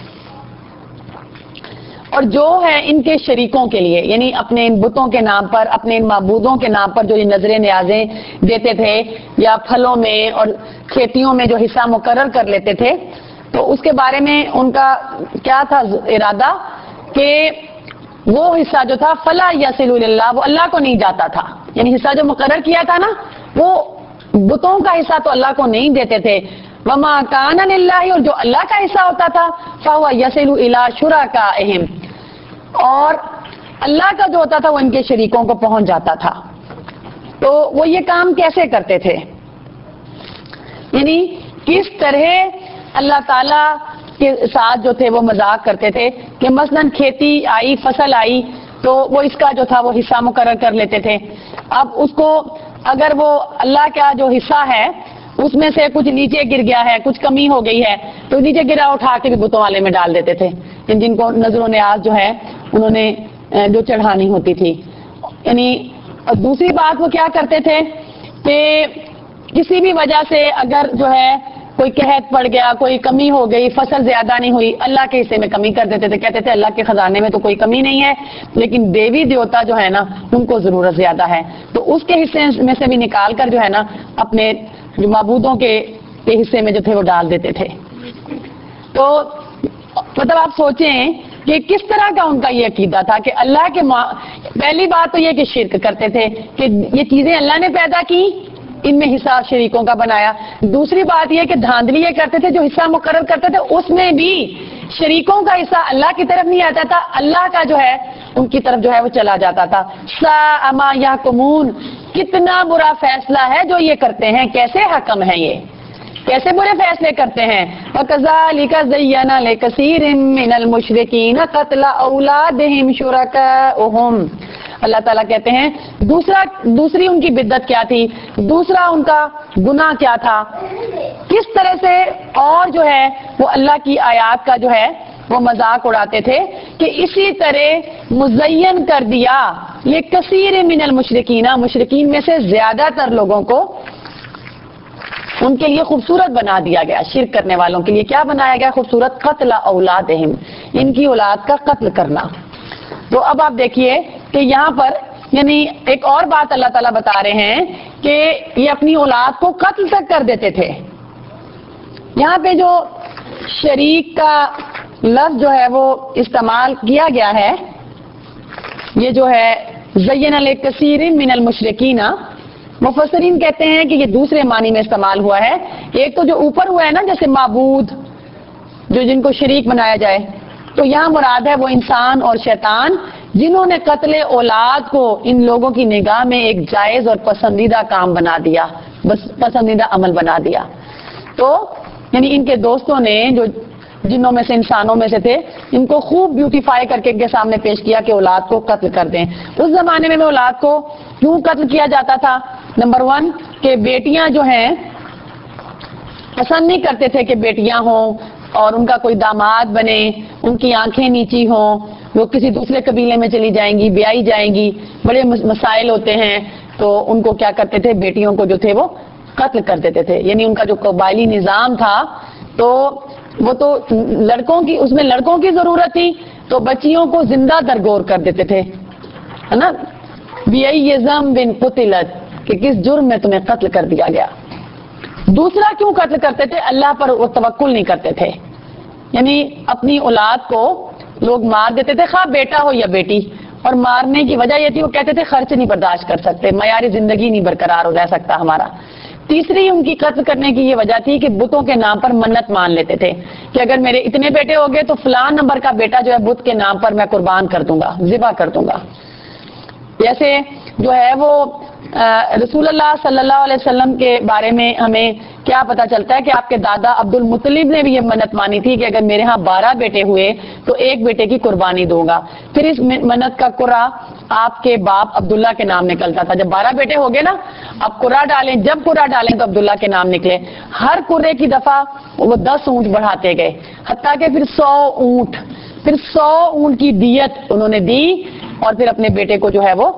اور جو ہے ان کے شریکوں کے لیے، یعنی اپنے ان بتوں کے نام پر، اپنے ان معبودوں کے نام پر جو یہ نظر نیازیں دیتے تھے، یا پھلوں میں اور کھیتیوں میں جو حصہ مقرر کر لیتے تھے، تو اس کے بارے میں ان کا کیا تھا ارادہ کہ وہ حصہ جو تھا فلا یصل الی اللہ، وہ اللہ کو نہیں جاتا تھا. یعنی حصہ جو مقرر کیا تھا نا، وہ بتوں کا حصہ تو اللہ کو نہیں دیتے تھے. وما کان للہ، اور جو اللہ کا حصہ ہوتا تھا فہو یصل الی شرکائہم، اور اللہ کا جو ہوتا تھا وہ ان کے شریکوں کو پہنچ جاتا تھا. تو وہ یہ کام کیسے کرتے تھے؟ یعنی کس طرح اللہ تعالی کے ساتھ جو تھے وہ مذاق کرتے تھے کہ مثلا کھیتی آئی، فصل آئی، تو وہ اس کا جو تھا وہ حصہ مقرر کر لیتے تھے. اب اس کو اگر وہ اللہ کا جو حصہ ہے اس میں سے کچھ نیچے گر گیا ہے، کچھ کمی ہو گئی ہے، تو نیچے گرا اٹھا کے بھی بتوں والے میں ڈال دیتے تھے، جن کو نظر و نیاز جو ہے انہوں نے جو چڑھانی ہوتی تھی. یعنی دوسری بات وہ کیا کرتے تھے کہ کسی بھی وجہ سے اگر جو ہے کوئی قحط پڑ گیا، کوئی کمی ہو گئی، فصل زیادہ نہیں ہوئی، اللہ کے حصے میں کمی کر دیتے تھے. کہتے تھے اللہ کے خزانے میں تو کوئی کمی نہیں ہے، لیکن دیوی دیوتا جو ہے نا ان کو ضرورت زیادہ ہے، تو اس کے حصے میں سے بھی نکال کر جو ہے نا اپنے جو معبودوں کے حصے میں جو تھے وہ ڈال دیتے تھے. تو مطلب آپ سوچیں کہ کس طرح کا ان کا یہ عقیدہ تھا کہ اللہ کے ما... پہلی بات تو یہ کہ شرک کرتے تھے کہ یہ چیزیں اللہ نے پیدا کی ان میں حصہ شریکوں کا بنایا. دوسری بات یہ کہ دھاندلی یہ کرتے تھے جو حصہ مقرر کرتے تھے اس میں بھی شریکوں کا حصہ اللہ کی طرف نہیں آتا تھا, اللہ کا جو ہے ان کی طرف جو ہے وہ چلا جاتا تھا. ساء ما یحکمون, کتنا برا فیصلہ ہے جو یہ کرتے ہیں, کیسے حکم ہیں یہ, کیسے برے فیصلے کرتے ہیں. وَكَذَلِكَ زَيَّنَ لِكَثِيرٍ مِّنَ الْمُشْرِكِينَ قَتْلَ أَوْلَادِهِمْ شُرَكَاؤُهُمْ. اللہ تعالیٰ کہتے ہیں دوسرا دوسری ان کی بدعت کیا تھی, دوسرا ان کا گناہ کیا تھا, کس طرح سے اور جو ہے وہ اللہ کی آیات کا جو ہے وہ مذاق اڑاتے تھے کہ اسی طرح مزین کر دیا یہ کثیر من المشرکین, مشرکین میں سے زیادہ تر لوگوں کو ان کے لیے خوبصورت بنا دیا گیا. شرک کرنے والوں کے لیے کیا بنایا گیا خوبصورت؟ قتل اولادہم, ان کی اولاد کا قتل کرنا. تو اب آپ دیکھیے کہ یہاں پر یعنی ایک اور بات اللہ تعالیٰ بتا رہے ہیں کہ یہ اپنی اولاد کو قتل تک کر دیتے تھے. یہاں پہ جو شریک کا لفظ جو ہے وہ استعمال کیا گیا ہے, یہ جو ہے زین لکثیر من المشرکین, مفسرین کہتے ہیں کہ یہ دوسرے معنی میں استعمال ہوا ہے. ایک تو جو اوپر ہوا ہے نا جیسے معبود جو جن کو شریک بنایا جائے, تو یہاں مراد ہے وہ انسان اور شیطان جنہوں نے قتل اولاد کو ان لوگوں کی نگاہ میں ایک جائز اور پسندیدہ کام بنا دیا, بس پسندیدہ عمل بنا دیا. تو یعنی ان کے دوستوں نے جو جنوں میں سے انسانوں میں سے تھے ان کو خوب بیوٹیفائی کر کے ان کے سامنے پیش کیا کہ اولاد کو قتل کر دیں. اس زمانے میں اولاد کو کیوں قتل کیا جاتا تھا؟ نمبر ون کہ بیٹیاں جو ہیں پسند نہیں کرتے تھے کہ بیٹیاں ہوں اور ان کا کوئی داماد بنے, ان کی آنکھیں نیچی ہوں, وہ کسی دوسرے قبیلے میں چلی جائیں گی, بیائی جائیں گی, بڑے مسائل ہوتے ہیں. تو ان کو کیا کرتے تھے, بیٹیوں کو جو تھے وہ قتل کر دیتے تھے. یعنی ان کا جو قبائلی نظام تھا تو وہ تو لڑکوں کی, اس میں لڑکوں کی ضرورت تھی تو بچیوں کو زندہ درگور کر دیتے تھے, ہے نا. بِأَيِّ ذَنبٍ قُتِلَتْ, کہ کس جرم میں تمہیں قتل کر دیا گیا. دوسرا کیوں قتل کرتے تھے؟ اللہ پر وہ توکل نہیں کرتے تھے. یعنی اپنی اولاد کو لوگ مار دیتے تھے, خواہ بیٹا ہو یا بیٹی, اور مارنے کی وجہ یہ تھی وہ کہتے تھے خرچ نہیں برداشت کر سکتے, معیار زندگی نہیں برقرار ہو جا سکتا ہمارا. تیسری ان کی قتل کرنے کی یہ وجہ تھی کہ بتوں کے نام پر منت مان لیتے تھے کہ اگر میرے اتنے بیٹے ہو گئے تو فلان نمبر کا بیٹا جو ہے بت کے نام پر میں قربان کر دوں گا, ذبح کر دوں گا. جیسے جو ہے وہ رسول اللہ صلی اللہ علیہ وسلم کے بارے میں ہمیں کیا پتا چلتا ہے کہ آپ کے دادا عبد المطلب نے بھی یہ منت مانی تھی کہ اگر میرے ہاں بارہ بیٹے ہوئے تو ایک بیٹے کی قربانی دوں گا. پھر اس منت کا قرہ آپ کے باپ عبداللہ کے نام نکلتا تھا. جب بارہ بیٹے ہو گئے نا, اب قرہ ڈالیں, جب قرہ ڈالیں تو عبداللہ کے نام نکلے. ہر قرے کی دفعہ وہ دس اونٹ بڑھاتے گئے حتیٰ کہ پھر سو اونٹ پھر سو اونٹ کی دیت انہوں نے دی اور پھر اپنے بیٹے کو جو ہے وہ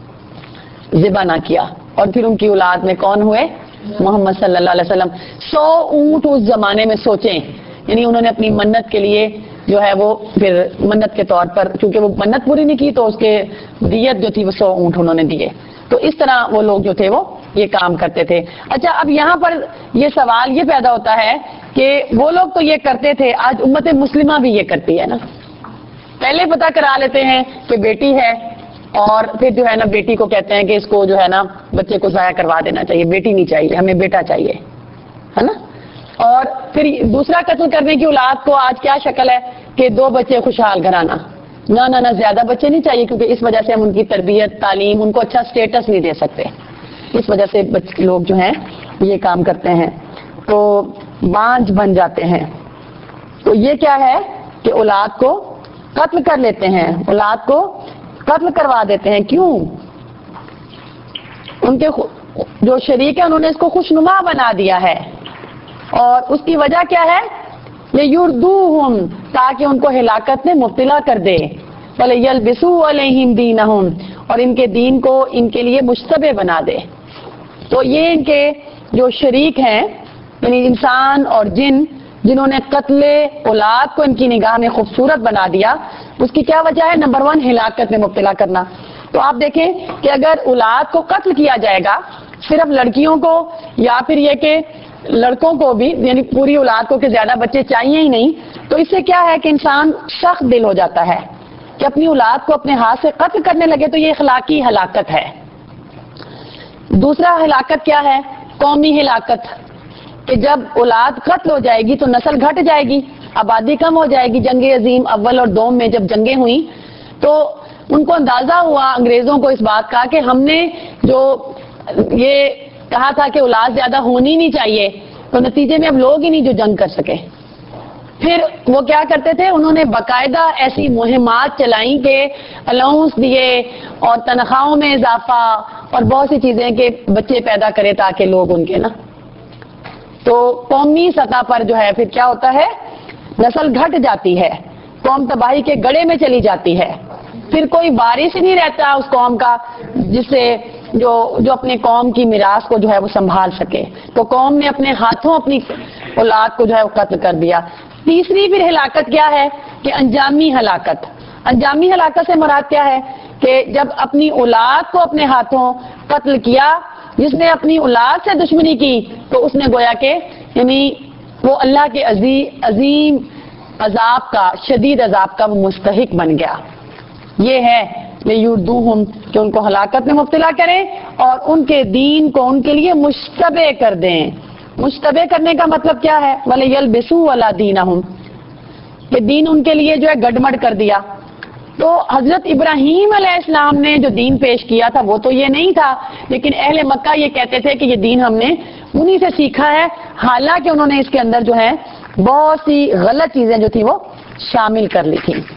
ذبح نہ کیا. اور پھر ان کی اولاد میں کون ہوئے؟ محمد صلی اللہ علیہ وسلم. سو اونٹ اس زمانے میں سوچیں, یعنی انہوں نے اپنی منت کے لیے جو ہے وہ پھر منت کے طور پر, کیونکہ وہ منت پوری نہیں کی تو اس کے دیت جو تھی وہ سو اونٹ انہوں نے دیے. تو اس طرح وہ لوگ جو تھے وہ یہ کام کرتے تھے. اچھا, اب یہاں پر یہ سوال یہ پیدا ہوتا ہے کہ وہ لوگ تو یہ کرتے تھے, آج امت مسلمہ بھی یہ کرتی ہے نا. پہلے پتہ کرا لیتے ہیں کہ بیٹی ہے اور پھر جو ہے نا بیٹی کو کہتے ہیں کہ اس کو جو ہے نا بچے کو ضائع کروا دینا چاہیے, بیٹی نہیں چاہیے, ہمیں بیٹا چاہیے, ہے نا. اور پھر دوسرا قتل کرنے کی اولاد کو آج کیا شکل ہے کہ دو بچے خوشحال گھرانا, نہ نہ نہ زیادہ بچے نہیں چاہیے کیونکہ اس وجہ سے ہم ان کی تربیت, تعلیم, ان کو اچھا سٹیٹس نہیں دے سکتے. اس وجہ سے لوگ جو ہیں یہ کام کرتے ہیں تو بانجھ بن جاتے ہیں. تو یہ کیا ہے کہ اولاد کو قتل کر لیتے ہیں, اولاد کو قتل کروا دیتے ہیں. کیوں؟ ان کے جو شریک ہیں انہوں نے اس کو خوشنما بنا دیا ہے, اور اس کی وجہ کیا ہے؟ لیردوہم, تاکہ ان کو ہلاکت میں مبتلا کر دے. ولیلبسوا علیہم دینہم, اور ان کے دین کو ان کے لیے مشتبہ بنا دے. تو یہ ان کے جو شریک ہیں یعنی انسان اور جن جنہوں نے قتل اولاد کو ان کی نگاہ میں خوبصورت بنا دیا, اس کی کیا وجہ ہے؟ نمبر ون ہلاکت میں مبتلا کرنا. تو آپ دیکھیں کہ اگر اولاد کو قتل کیا جائے گا صرف لڑکیوں کو یا پھر یہ کہ لڑکوں کو بھی, یعنی پوری اولاد کو کہ زیادہ بچے چاہیے ہی نہیں, تو اس سے کیا ہے کہ انسان سخت دل ہو جاتا ہے کہ اپنی اولاد کو اپنے ہاتھ سے قتل کرنے لگے, تو یہ اخلاقی ہلاکت ہے. دوسرا ہلاکت کیا ہے قومی ہلاکت کہ جب اولاد قتل ہو جائے گی تو نسل گھٹ جائے گی، آبادی کم ہو جائے گی. جنگ عظیم اول اور دوم میں جب جنگیں ہوئیں تو ان کو اندازہ ہوا انگریزوں کو اس بات کا کہ ہم نے جو یہ کہا تھا کہ اولاد زیادہ ہونی نہیں چاہیے، تو نتیجے میں اب لوگ ہی نہیں جو جنگ کر سکے. پھر وہ کیا کرتے تھے، انہوں نے باقاعدہ ایسی مہمات چلائیں کہ الاؤنس دیے اور تنخواہوں میں اضافہ اور بہت سی چیزیں کہ بچے پیدا کرے تاکہ لوگ ان کے نا. تو قومی سطح پر جو ہے پھر کیا ہوتا ہے، نسل گھٹ جاتی ہے، قوم تباہی کے گڑھے میں چلی جاتی ہے. پھر کوئی وارث ہی نہیں رہتا اس قوم کا جس سے جو جو اپنے قوم کی میراث کو جو ہے وہ سنبھال سکے. تو قوم نے اپنے ہاتھوں اپنی اولاد کو جو ہے وہ قتل کر دیا. تیسری پھر ہلاکت کیا ہے کہ انجامی ہلاکت. انجامی ہلاکت سے مراد کیا ہے کہ جب اپنی اولاد کو اپنے ہاتھوں قتل کیا، جس نے اپنی اولاد سے دشمنی کی تو اس نے گویا کہ یعنی وہ اللہ کے عظیم عذاب کا، شدید عذاب کا وہ مستحق بن گیا. یہ ہے لیردوہم کہ ان کو ہلاکت میں مبتلا کریں اور ان کے دین کو ان کے لیے مشتبہ کر دیں. مشتبہ کرنے کا مطلب کیا ہے، وَلِيَلْبِسُوا عَلَىٰ دِينَهُمْ کہ دین ان کے لیے جو ہے گڑمڑ کر دیا. تو حضرت ابراہیم علیہ السلام نے جو دین پیش کیا تھا وہ تو یہ نہیں تھا، لیکن اہل مکہ یہ کہتے تھے کہ یہ دین ہم نے انہی سے سیکھا ہے، حالانکہ انہوں نے اس کے اندر جو ہے بہت سی غلط چیزیں جو تھی وہ شامل کر لی تھیں.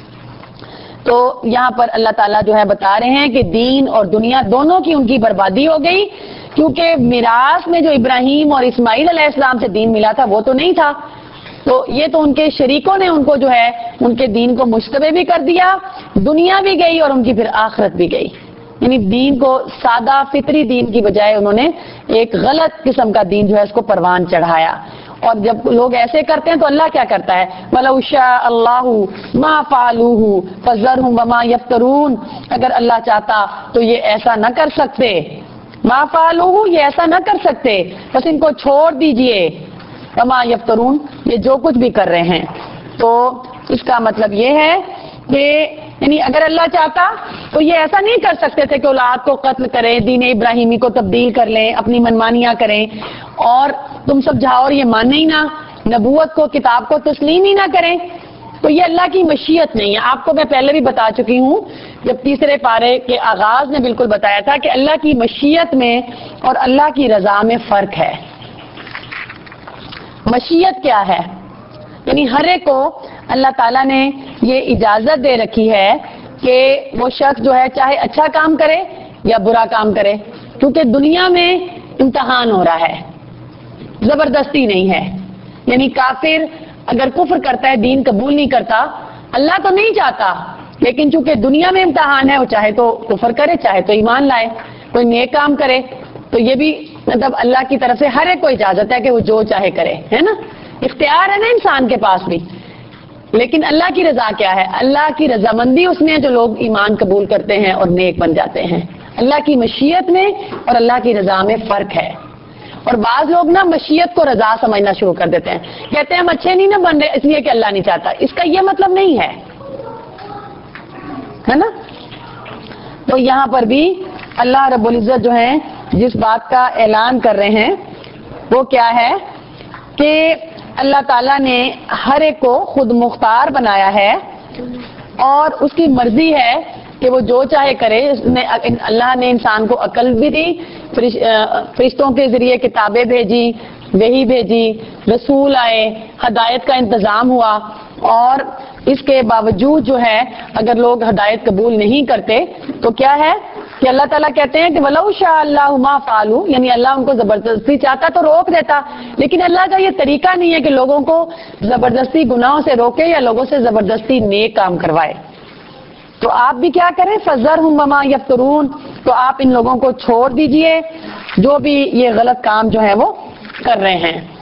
تو یہاں پر اللہ تعالیٰ جو ہے بتا رہے ہیں کہ دین اور دنیا دونوں کی ان کی بربادی ہو گئی، کیونکہ میراث میں جو ابراہیم اور اسماعیل علیہ السلام سے دین ملا تھا وہ تو نہیں تھا. تو یہ تو ان کے شریکوں نے ان کو جو ہے ان کے دین کو مشتبہ بھی کر دیا، دنیا بھی گئی اور ان کی پھر آخرت بھی گئی. یعنی دین کو سادہ فطری دین کی بجائے انہوں نے ایک غلط قسم کا دین جو ہے اس کو پروان چڑھایا. اور جب لوگ ایسے کرتے ہیں تو اللہ کیا کرتا ہے، وَلَوْ شَاءَ اللَّهُ مَا فَعَلُوهُ فَذَرْهُمْ وَمَا يَفْتَرُونَ اگر اللہ چاہتا تو یہ ایسا نہ کر سکتے، ما فعلوه یہ ایسا نہ کر سکتے، بس ان کو چھوڑ دیجئے، وما یفترون یہ جو کچھ بھی کر رہے ہیں. تو اس کا مطلب یہ ہے کہ یعنی اگر اللہ چاہتا تو یہ ایسا نہیں کر سکتے تھے کہ اولاد کو قتل کریں، دین ابراہیمی کو تبدیل کر لیں، اپنی منمانیاں کریں اور تم سب جاؤ اور یہ مانے ہی نہ، نبوت کو کتاب کو تسلیم ہی نہ کریں. تو یہ اللہ کی مشیت نہیں ہے. آپ کو میں پہلے بھی بتا چکی ہوں جب تیسرے پارے کے آغاز نے بالکل بتایا تھا کہ اللہ کی مشیت میں اور اللہ کی رضا میں فرق ہے. مشیت کیا ہے، یعنی ہر ایک کو اللہ تعالیٰ نے یہ اجازت دے رکھی ہے کہ وہ شخص جو ہے چاہے اچھا کام کرے یا برا کام کرے، کیونکہ دنیا میں امتحان ہو رہا ہے، زبردستی نہیں ہے. یعنی کافر اگر کفر کرتا ہے، دین قبول نہیں کرتا، اللہ تو نہیں چاہتا، لیکن چونکہ دنیا میں امتحان ہے وہ چاہے تو کفر کرے چاہے تو ایمان لائے، کوئی نیک کام کرے. تو یہ بھی مطلب اللہ کی طرف سے ہر ایک کو اجازت ہے کہ وہ جو چاہے کرے، ہے نا، اختیار ہے نا انسان کے پاس بھی. لیکن اللہ کی رضا کیا ہے، اللہ کی رضامندی اس میں جو لوگ ایمان قبول کرتے ہیں اور نیک بن جاتے ہیں. اللہ کی مشیت میں اور اللہ کی رضا میں فرق ہے. اور بعض لوگ نا مشیت کو رضا سمجھنا شروع کر دیتے ہیں، کہتے ہیں ہم اچھے نہیں نا بن رہے اس لیے کہ اللہ نہیں چاہتا. اس کا یہ مطلب نہیں ہے، ہے نا. تو یہاں پر بھی اللہ رب العزت جو ہے جس بات کا اعلان کر رہے ہیں وہ کیا ہے کہ اللہ تعالیٰ نے ہر ایک کو خود مختار بنایا ہے اور اس کی مرضی ہے کہ وہ جو چاہے کرے. اللہ نے انسان کو عقل بھی دی، فرشتوں کے ذریعے کتابیں بھیجی، وحی بھیجی، رسول آئے، ہدایت کا انتظام ہوا. اور اس کے باوجود جو ہے اگر لوگ ہدایت قبول نہیں کرتے تو کیا ہے کہ اللہ تعالیٰ کہتے ہیں کہ وَلَوْ شَاءَ اللَّهُ مَا فَعَلُوا یعنی اللہ ان کو زبردستی چاہتا تو روک دیتا. لیکن اللہ کا یہ طریقہ نہیں ہے کہ لوگوں کو زبردستی گناہوں سے روکے یا لوگوں سے زبردستی نیک کام کروائے. تو آپ بھی کیا کریں، فَذَرْهُمْ وَمَا يَفْتَرُونَ تو آپ ان لوگوں کو چھوڑ دیجئے جو بھی یہ غلط کام جو ہے وہ کر رہے ہیں.